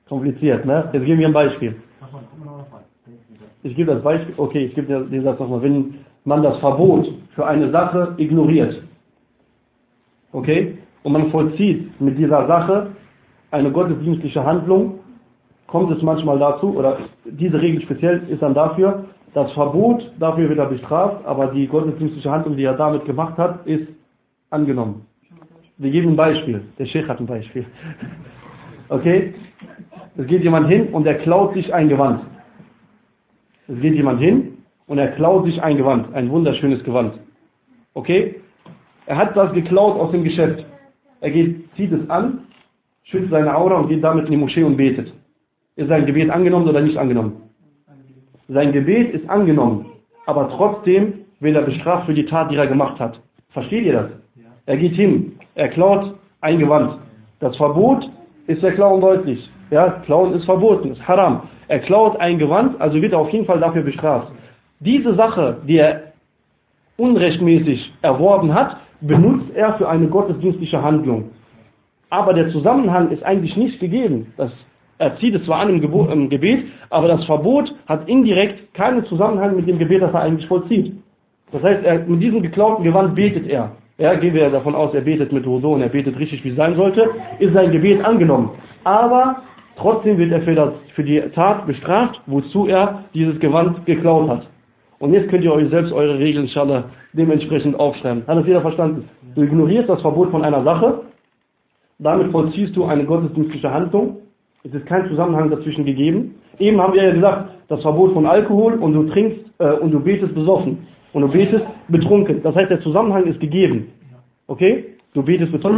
Kompliziert, ne? Jetzt geben wir ein Beispiel. Ich gebe das Beispiel, okay, ich gebe den Satz nochmal. Wenn man das Verbot für eine Sache ignoriert, okay, und man vollzieht mit dieser Sache eine gottesdienstliche Handlung, kommt es manchmal dazu, oder diese Regel speziell ist dann dafür, das Verbot, dafür wird er bestraft, aber die gottesdienstliche Handlung, die er damit gemacht hat, ist angenommen. Wir geben ein Beispiel. Der Sheikh hat ein Beispiel. Okay? Es geht jemand hin und er klaut sich ein Gewand. Es geht jemand hin und er klaut sich ein Gewand. Ein wunderschönes Gewand. Okay? Er hat das geklaut aus dem Geschäft. Er zieht es an, schützt seine Aura und geht damit in die Moschee und betet. Ist sein Gebet angenommen oder nicht angenommen? Sein Gebet ist angenommen, aber trotzdem wird er bestraft für die Tat, die er gemacht hat. Versteht ihr das? Er geht hin, er klaut ein Gewand. Das Verbot ist der Klauen deutlich. Ja, Klauen ist verboten, ist haram. Er klaut ein Gewand, also wird er auf jeden Fall dafür bestraft. Diese Sache, die er unrechtmäßig erworben hat, benutzt er für eine gottesdienstliche Handlung. Aber der Zusammenhang ist eigentlich nicht gegeben. Er zieht es zwar an im Gebet, aber das Verbot hat indirekt keinen Zusammenhang mit dem Gebet, das er eigentlich vollzieht. Das heißt, mit diesem geklauten Gewand betet er. Ja, gehen wir davon aus, er betet mit Wudu und er betet richtig, wie es sein sollte, ist sein Gebet angenommen. Aber trotzdem wird er für die Tat bestraft, wozu er dieses Gewand geklaut hat. Und jetzt könnt ihr euch selbst eure Regeln, inshallah, dementsprechend aufschreiben. Hat das jeder verstanden? Du ignorierst das Verbot von einer Sache, damit vollziehst du eine gottesdienstliche Handlung. Es ist kein Zusammenhang dazwischen gegeben. Eben haben wir ja gesagt, das Verbot von Alkohol und du trinkst und du betest besoffen. Und du betest betrunken. Das heißt, der Zusammenhang ist gegeben. Okay? Du betest betrunken.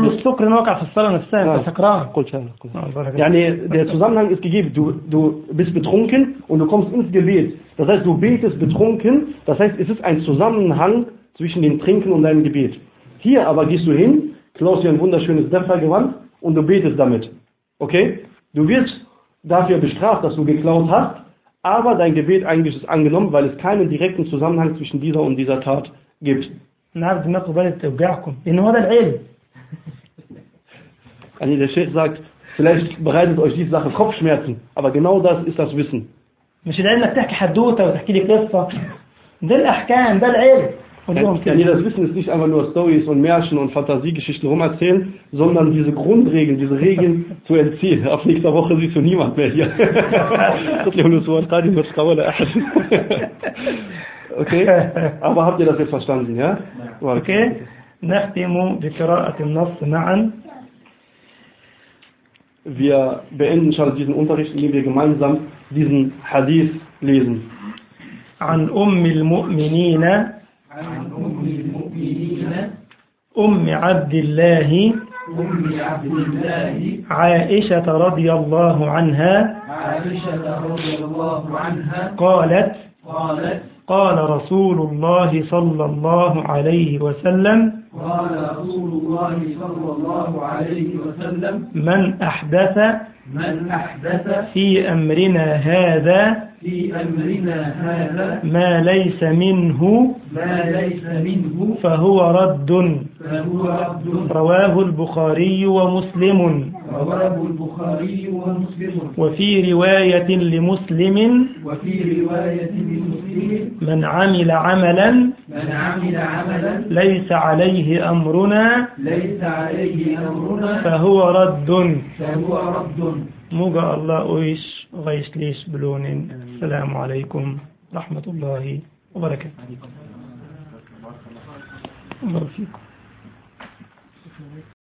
Ja, nee, der Zusammenhang ist gegeben. Du bist betrunken und du kommst ins Gebet. Das heißt, du betest betrunken. Das heißt, es ist ein Zusammenhang zwischen dem Trinken und deinem Gebet. Hier aber gehst du hin, klaust dir ein wunderschönes Dämpfergewand und du betest damit. Okay? Du wirst dafür bestraft, dass du geklaut hast, aber dein Gebet eigentlich ist angenommen, weil es keinen direkten Zusammenhang zwischen dieser und dieser Tat gibt. Also der Sheikh sagt, vielleicht bereitet euch diese Sache Kopfschmerzen, aber genau das ist das Wissen. Das Wissen ist nicht einfach nur Storys und Märchen und Fantasiegeschichten rumerzählen, sondern diese Grundregeln, diese Regeln zu entziehen. Ab nächster Woche siehst du niemand mehr hier. Okay, aber habt ihr das jetzt verstanden, ja? Okay, نختم بقراءة النص معا. Wir beenden schon diesen Unterricht, indem wir gemeinsam diesen Hadith lesen. عن أم المؤمنين أم عبد الله عائشة رضي الله عنها قالت قال رسول الله صلى الله عليه وسلم من أحدث في أمرنا هذا ما ليس منه فهو رد رواه البخاري ومسلم وفي رواية لمسلم من عمل عملا ليس عليه أمرنا فهو رد موجة الله أويش غيش ليش بلون. السلام عليكم ورحمة الله وبركاته. الله فيكم.